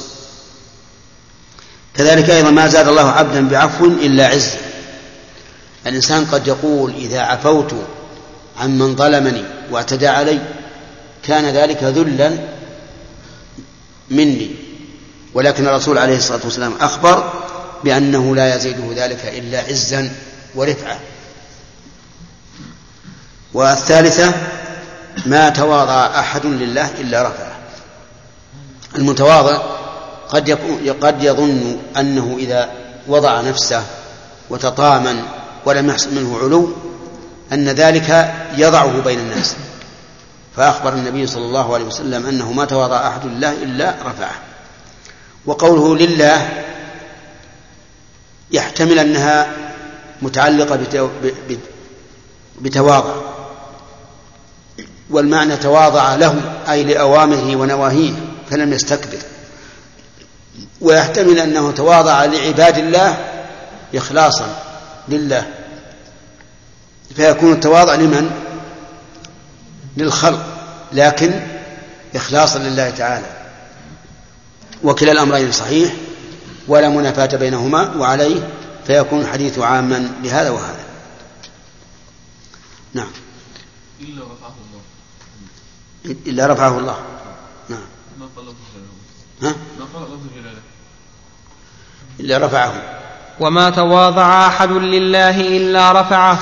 كذلك أيضا ما زاد الله عبدا بعفو إلا عز. الإنسان قد يقول إذا عفوت عن من ظلمني واعتدى علي كان ذلك ذلا مني، ولكن الرسول عليه الصلاة والسلام أخبر بأنه لا يزيده ذلك إلا عزا ورفعة. والثالثة ما تواضع أحد لله إلا رفعه. المتواضع قد, يكون قد يظن أنه إذا وضع نفسه وتطامن ولم يحصل منه علو أن ذلك يضعه بين الناس، فأخبر النبي صلى الله عليه وسلم أنه ما تواضع أحد لله إلا رفعه. وقوله لله يحتمل أنها متعلقة بتواضع، والمعنى تواضع له أي لأوامره ونواهيه فلم يستكبر، ويحتمل أنه تواضع لعباد الله إخلاصا لله، فيكون التواضع لمن؟ للخلق لكن إخلاصا لله تعالى. وكلا الأمرين صحيح ولا منافاة بينهما، وعليه فيكون الحديث عاما بهذا وهذا. نعم. إلا رفعه الله. إلا رفعه الله. نعم. ما قال لفظ ها؟ ما قال لفظ جلاله. إلا رفعه. وما تواضع أحد لله إلا رفعه.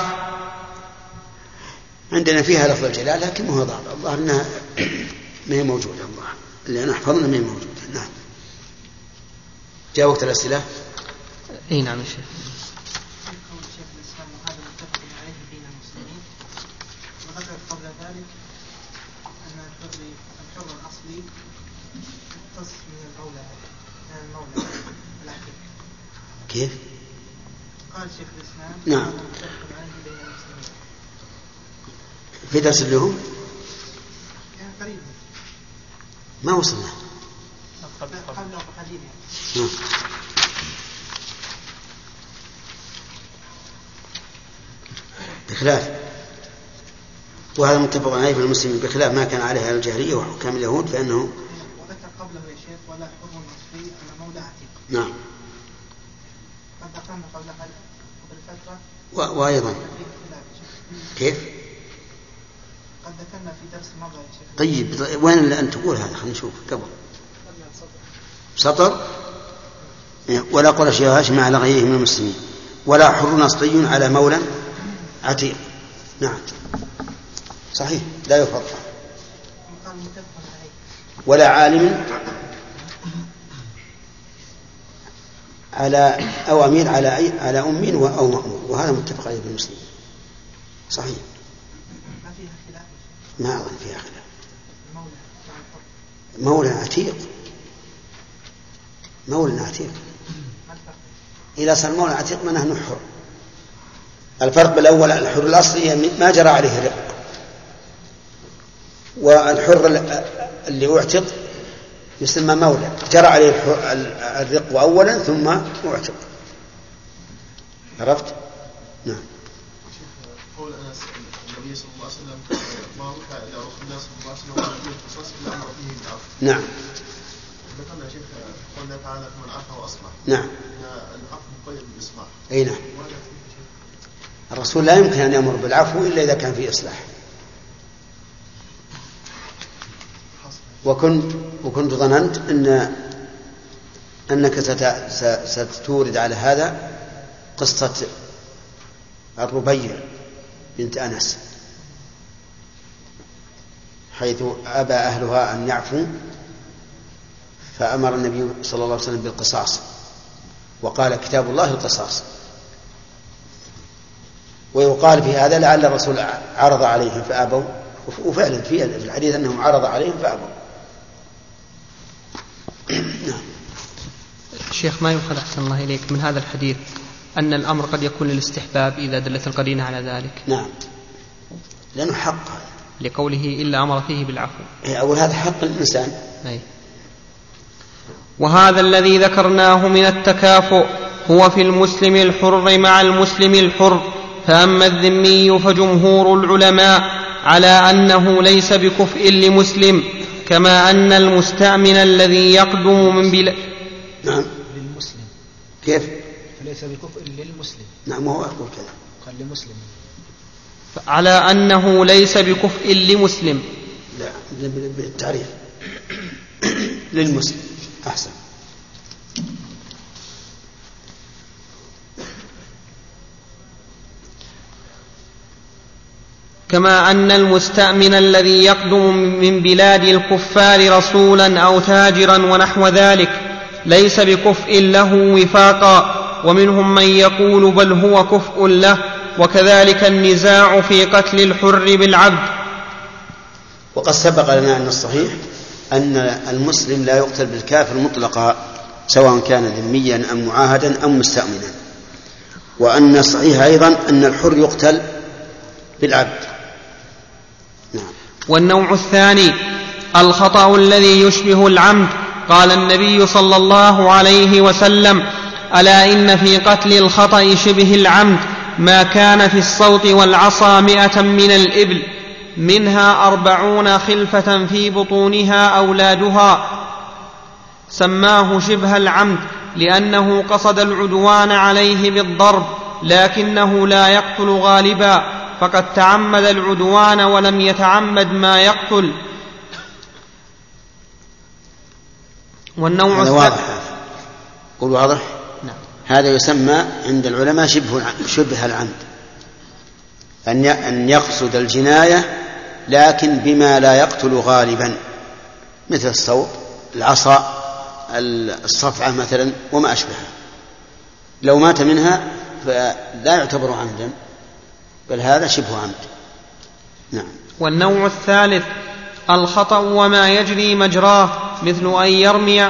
عندنا فيها لفظ الجلال لكن ما هو ظاهر، الظاهر أنها ما هي موجودة، الله اللي أنا أحفظنا ما هي موجودة. نعم. جاء وقت الأسئلة. أي نعم الشيخ. شيخ الإسلام وهذا متفق عليه بين المسلمين، وذكر قبل ذلك أن الحر الحر الأصلي مختص من المولى من المولى العتيق. كيف؟ قال شيخ الإسلام نعم. وهذا متفق عليه بين المسلمين. في درس اليوم؟ يعني قريب. ما وصلنا. قبل قديم يعني. نعم. بخلاف، وهذا متفق عليه في المسلمين بخلاف ما كان عليه الجاهلية وحكام اليهود فإنه. وذكر قبله يا شيخ ولا حر مصري أنا مولى عتيق. نعم. قد ذكرنا قبل قبل فترة. و... وأيضا. كيف؟ قد ذكرنا في درس مضى يا شيخ. طيب وين اللي أنت تقول هذا؟ خلينا نشوف قبل. سطر. ولا قرش هاشم على غيره من المسلمين ولا حر نصري على مولى عتيق. نعم صحيح لا يفرق. ولا عالم على أو أمير على أي على أم أو مأمور، وهذا متفق عليه بالمسلمين. صحيح. ما فيها خلاف. ما أظن فيها خلاف. مولى عتيق مولى عتيق إذا صار مولى عتيق منه نحر. الفرق بالأول الحر الأصلي ما جرى عليه رق، والحر اللي أعتق يسمى مولى جرى عليه الرق أولا ثم أعتق. عرفت؟ نعم. قول أنس النبي صلى الله عليه وسلم ما رفع إلى رسول الله صلى الله عليه وسلم ولا فيه قصاص إلا أمر فيه بالعفو. نعم. ذكرنا يا شيخ قول تعالى فمن عفا وأصلح. نعم. العفو مقيد بالإصلاح. أي نعم. الرسول لا يمكن أن يأمر بالعفو إلا إذا كان فيه إصلاح. وكنت وكنت ظننت أن أنك ستورد على هذا قصة الربيع بنت أنس، حيث أبى أهلها أن يعفوا فأمر النبي صلى الله عليه وسلم بالقصاص، وقال كتاب الله القصاص. ويقال في هذا لعل الرسول عرض عليهم فأبوا، وفعلا في الحديث أنهم عرض عليهم فأبوا. الشيخ ما يؤخذ أحسن الله إليك من هذا الحديث أن الأمر قد يكون للاستحباب إذا دلت القرينة على ذلك؟ نعم، لأنه حق، لقوله إلا أمر فيه بالعفو. أول هذا حق الإنسان. أي. وهذا الذي ذكرناه من التكافؤ هو في المسلم الحر مع المسلم الحر. فأما الذمي فجمهور العلماء على أنه ليس بكفء لمسلم، كما أن المستأمن الذي يقدم من بلاد نعم للمسلم كيف؟ فليس بكفء للمسلم. نعم هو أقول كذا، قال لمسلم. على أنه ليس بكفء لمسلم. لا بالتعريف للمسلم أحسن. كما أن المستأمن الذي يقدم من بلاد الكفار رسولا أو تاجرا ونحو ذلك ليس بكفء له وفاقا، ومنهم من يقول بل هو كفء له. وكذلك النزاع في قتل الحر بالعبد. وقد سبق لنا أن الصحيح أن المسلم لا يقتل بالكافر مطلقا سواء كان ذميا أم معاهدا أم مستأمنا، وأن الصحيح أيضا أن الحر يقتل بالعبد. نعم. والنوع الثاني الخطأ الذي يشبه العمد. قال النبي صلى الله عليه وسلم: ألا إن في قتل الخطأ شبه العمد ما كان في الصوت والعصا مئة من الإبل منها أربعون خلفة في بطونها أولادها. سماه شبه العمد لأنه قصد العدوان عليه بالضرب، لكنه لا يقتل غالبا، فقد تعمد العدوان ولم يتعمد ما يقتل. والنوع هذا واضح. قل واضح. نعم. هذا يسمى عند العلماء شبه شبه العمد، أن يقصد الجناية لكن بما لا يقتل غالبا، مثل الصوت، العصا، الصفعة مثلا وما أشبهها. لو مات منها فلا يعتبر عمدا، بل هذا شبه عمد. نعم. والنوع الثالث الخطأ وما يجري مجراه، مثل أن يرمي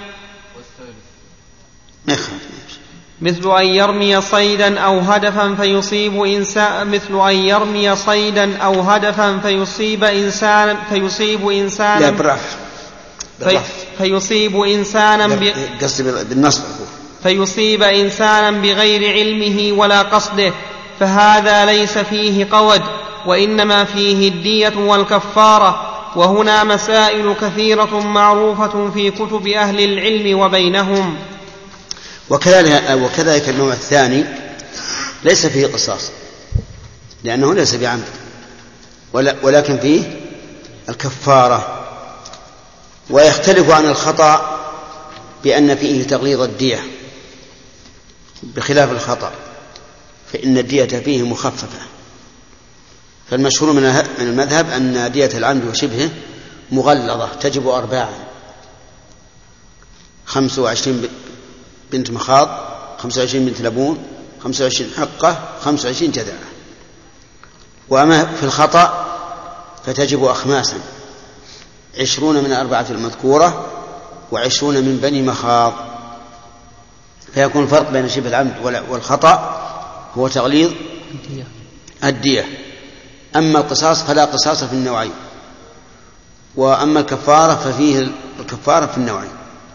مثل أن يرمي صيدا أو هدفا فيصيب إنسان مثل أن يرمي صيدا أو هدفا فيصيب إنسانا فيصيب إنسانا لا برف في فيصيب إنسانا ب... بالنصب فيصيب إنسانا بغير علمه ولا قصده، فهذا ليس فيه قود، وإنما فيه الدية والكفارة. وهنا مسائل كثيرة معروفة في كتب أهل العلم وبينهم. وكذلك, وكذلك النوع الثاني ليس فيه قصاص لأنه ليس بعمد، ولكن فيه الكفارة. ويختلف عن الخطأ بأن فيه تغليظ الدية بخلاف الخطأ، فإن الدية فيه مخففة. فالمشهور من المذهب أن دية العمد وشبهه مغلظة تجب أرباعا: خمس وعشرين بنت مخاض، خمس وعشرين بنت لبون، خمس وعشرين حقة، خمس وعشرين جذعة. وأما في الخطأ فتجب أخماسا: عشرون من أربعة المذكورة وعشرون من بني مخاض. فيكون الفرق بين شبه العمد والخطأ هو تغليظ الدية. أما القصاص فلا قصاص في النوعين، وأما الكفارة ففيه الكفارة في النوعين.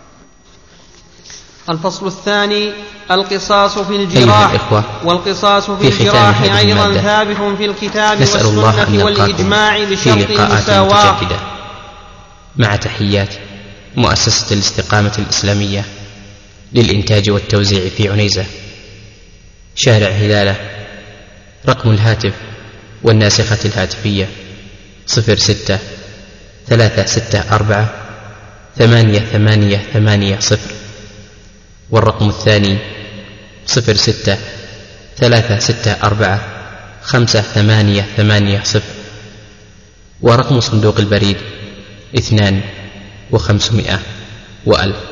الفصل الثاني القصاص في الجراح. والقصاص في, في الجراح أيضا ثابت في الكتاب والسنة والإجماع بشرط المساواة. مع تحيات مؤسسة الاستقامة الإسلامية للإنتاج والتوزيع في عنيزة، شارع هلالة. رقم الهاتف والناسخة الهاتفية صفر ستة ثلاثة ستة أربعة ثمانية ثمانية ثمانية صفر والرقم الثاني صفر ستة ثلاثة ستة أربعة خمسة ثمانية ثمانية صفر. ورقم صندوق البريد اثنان وخمسمائة وألف.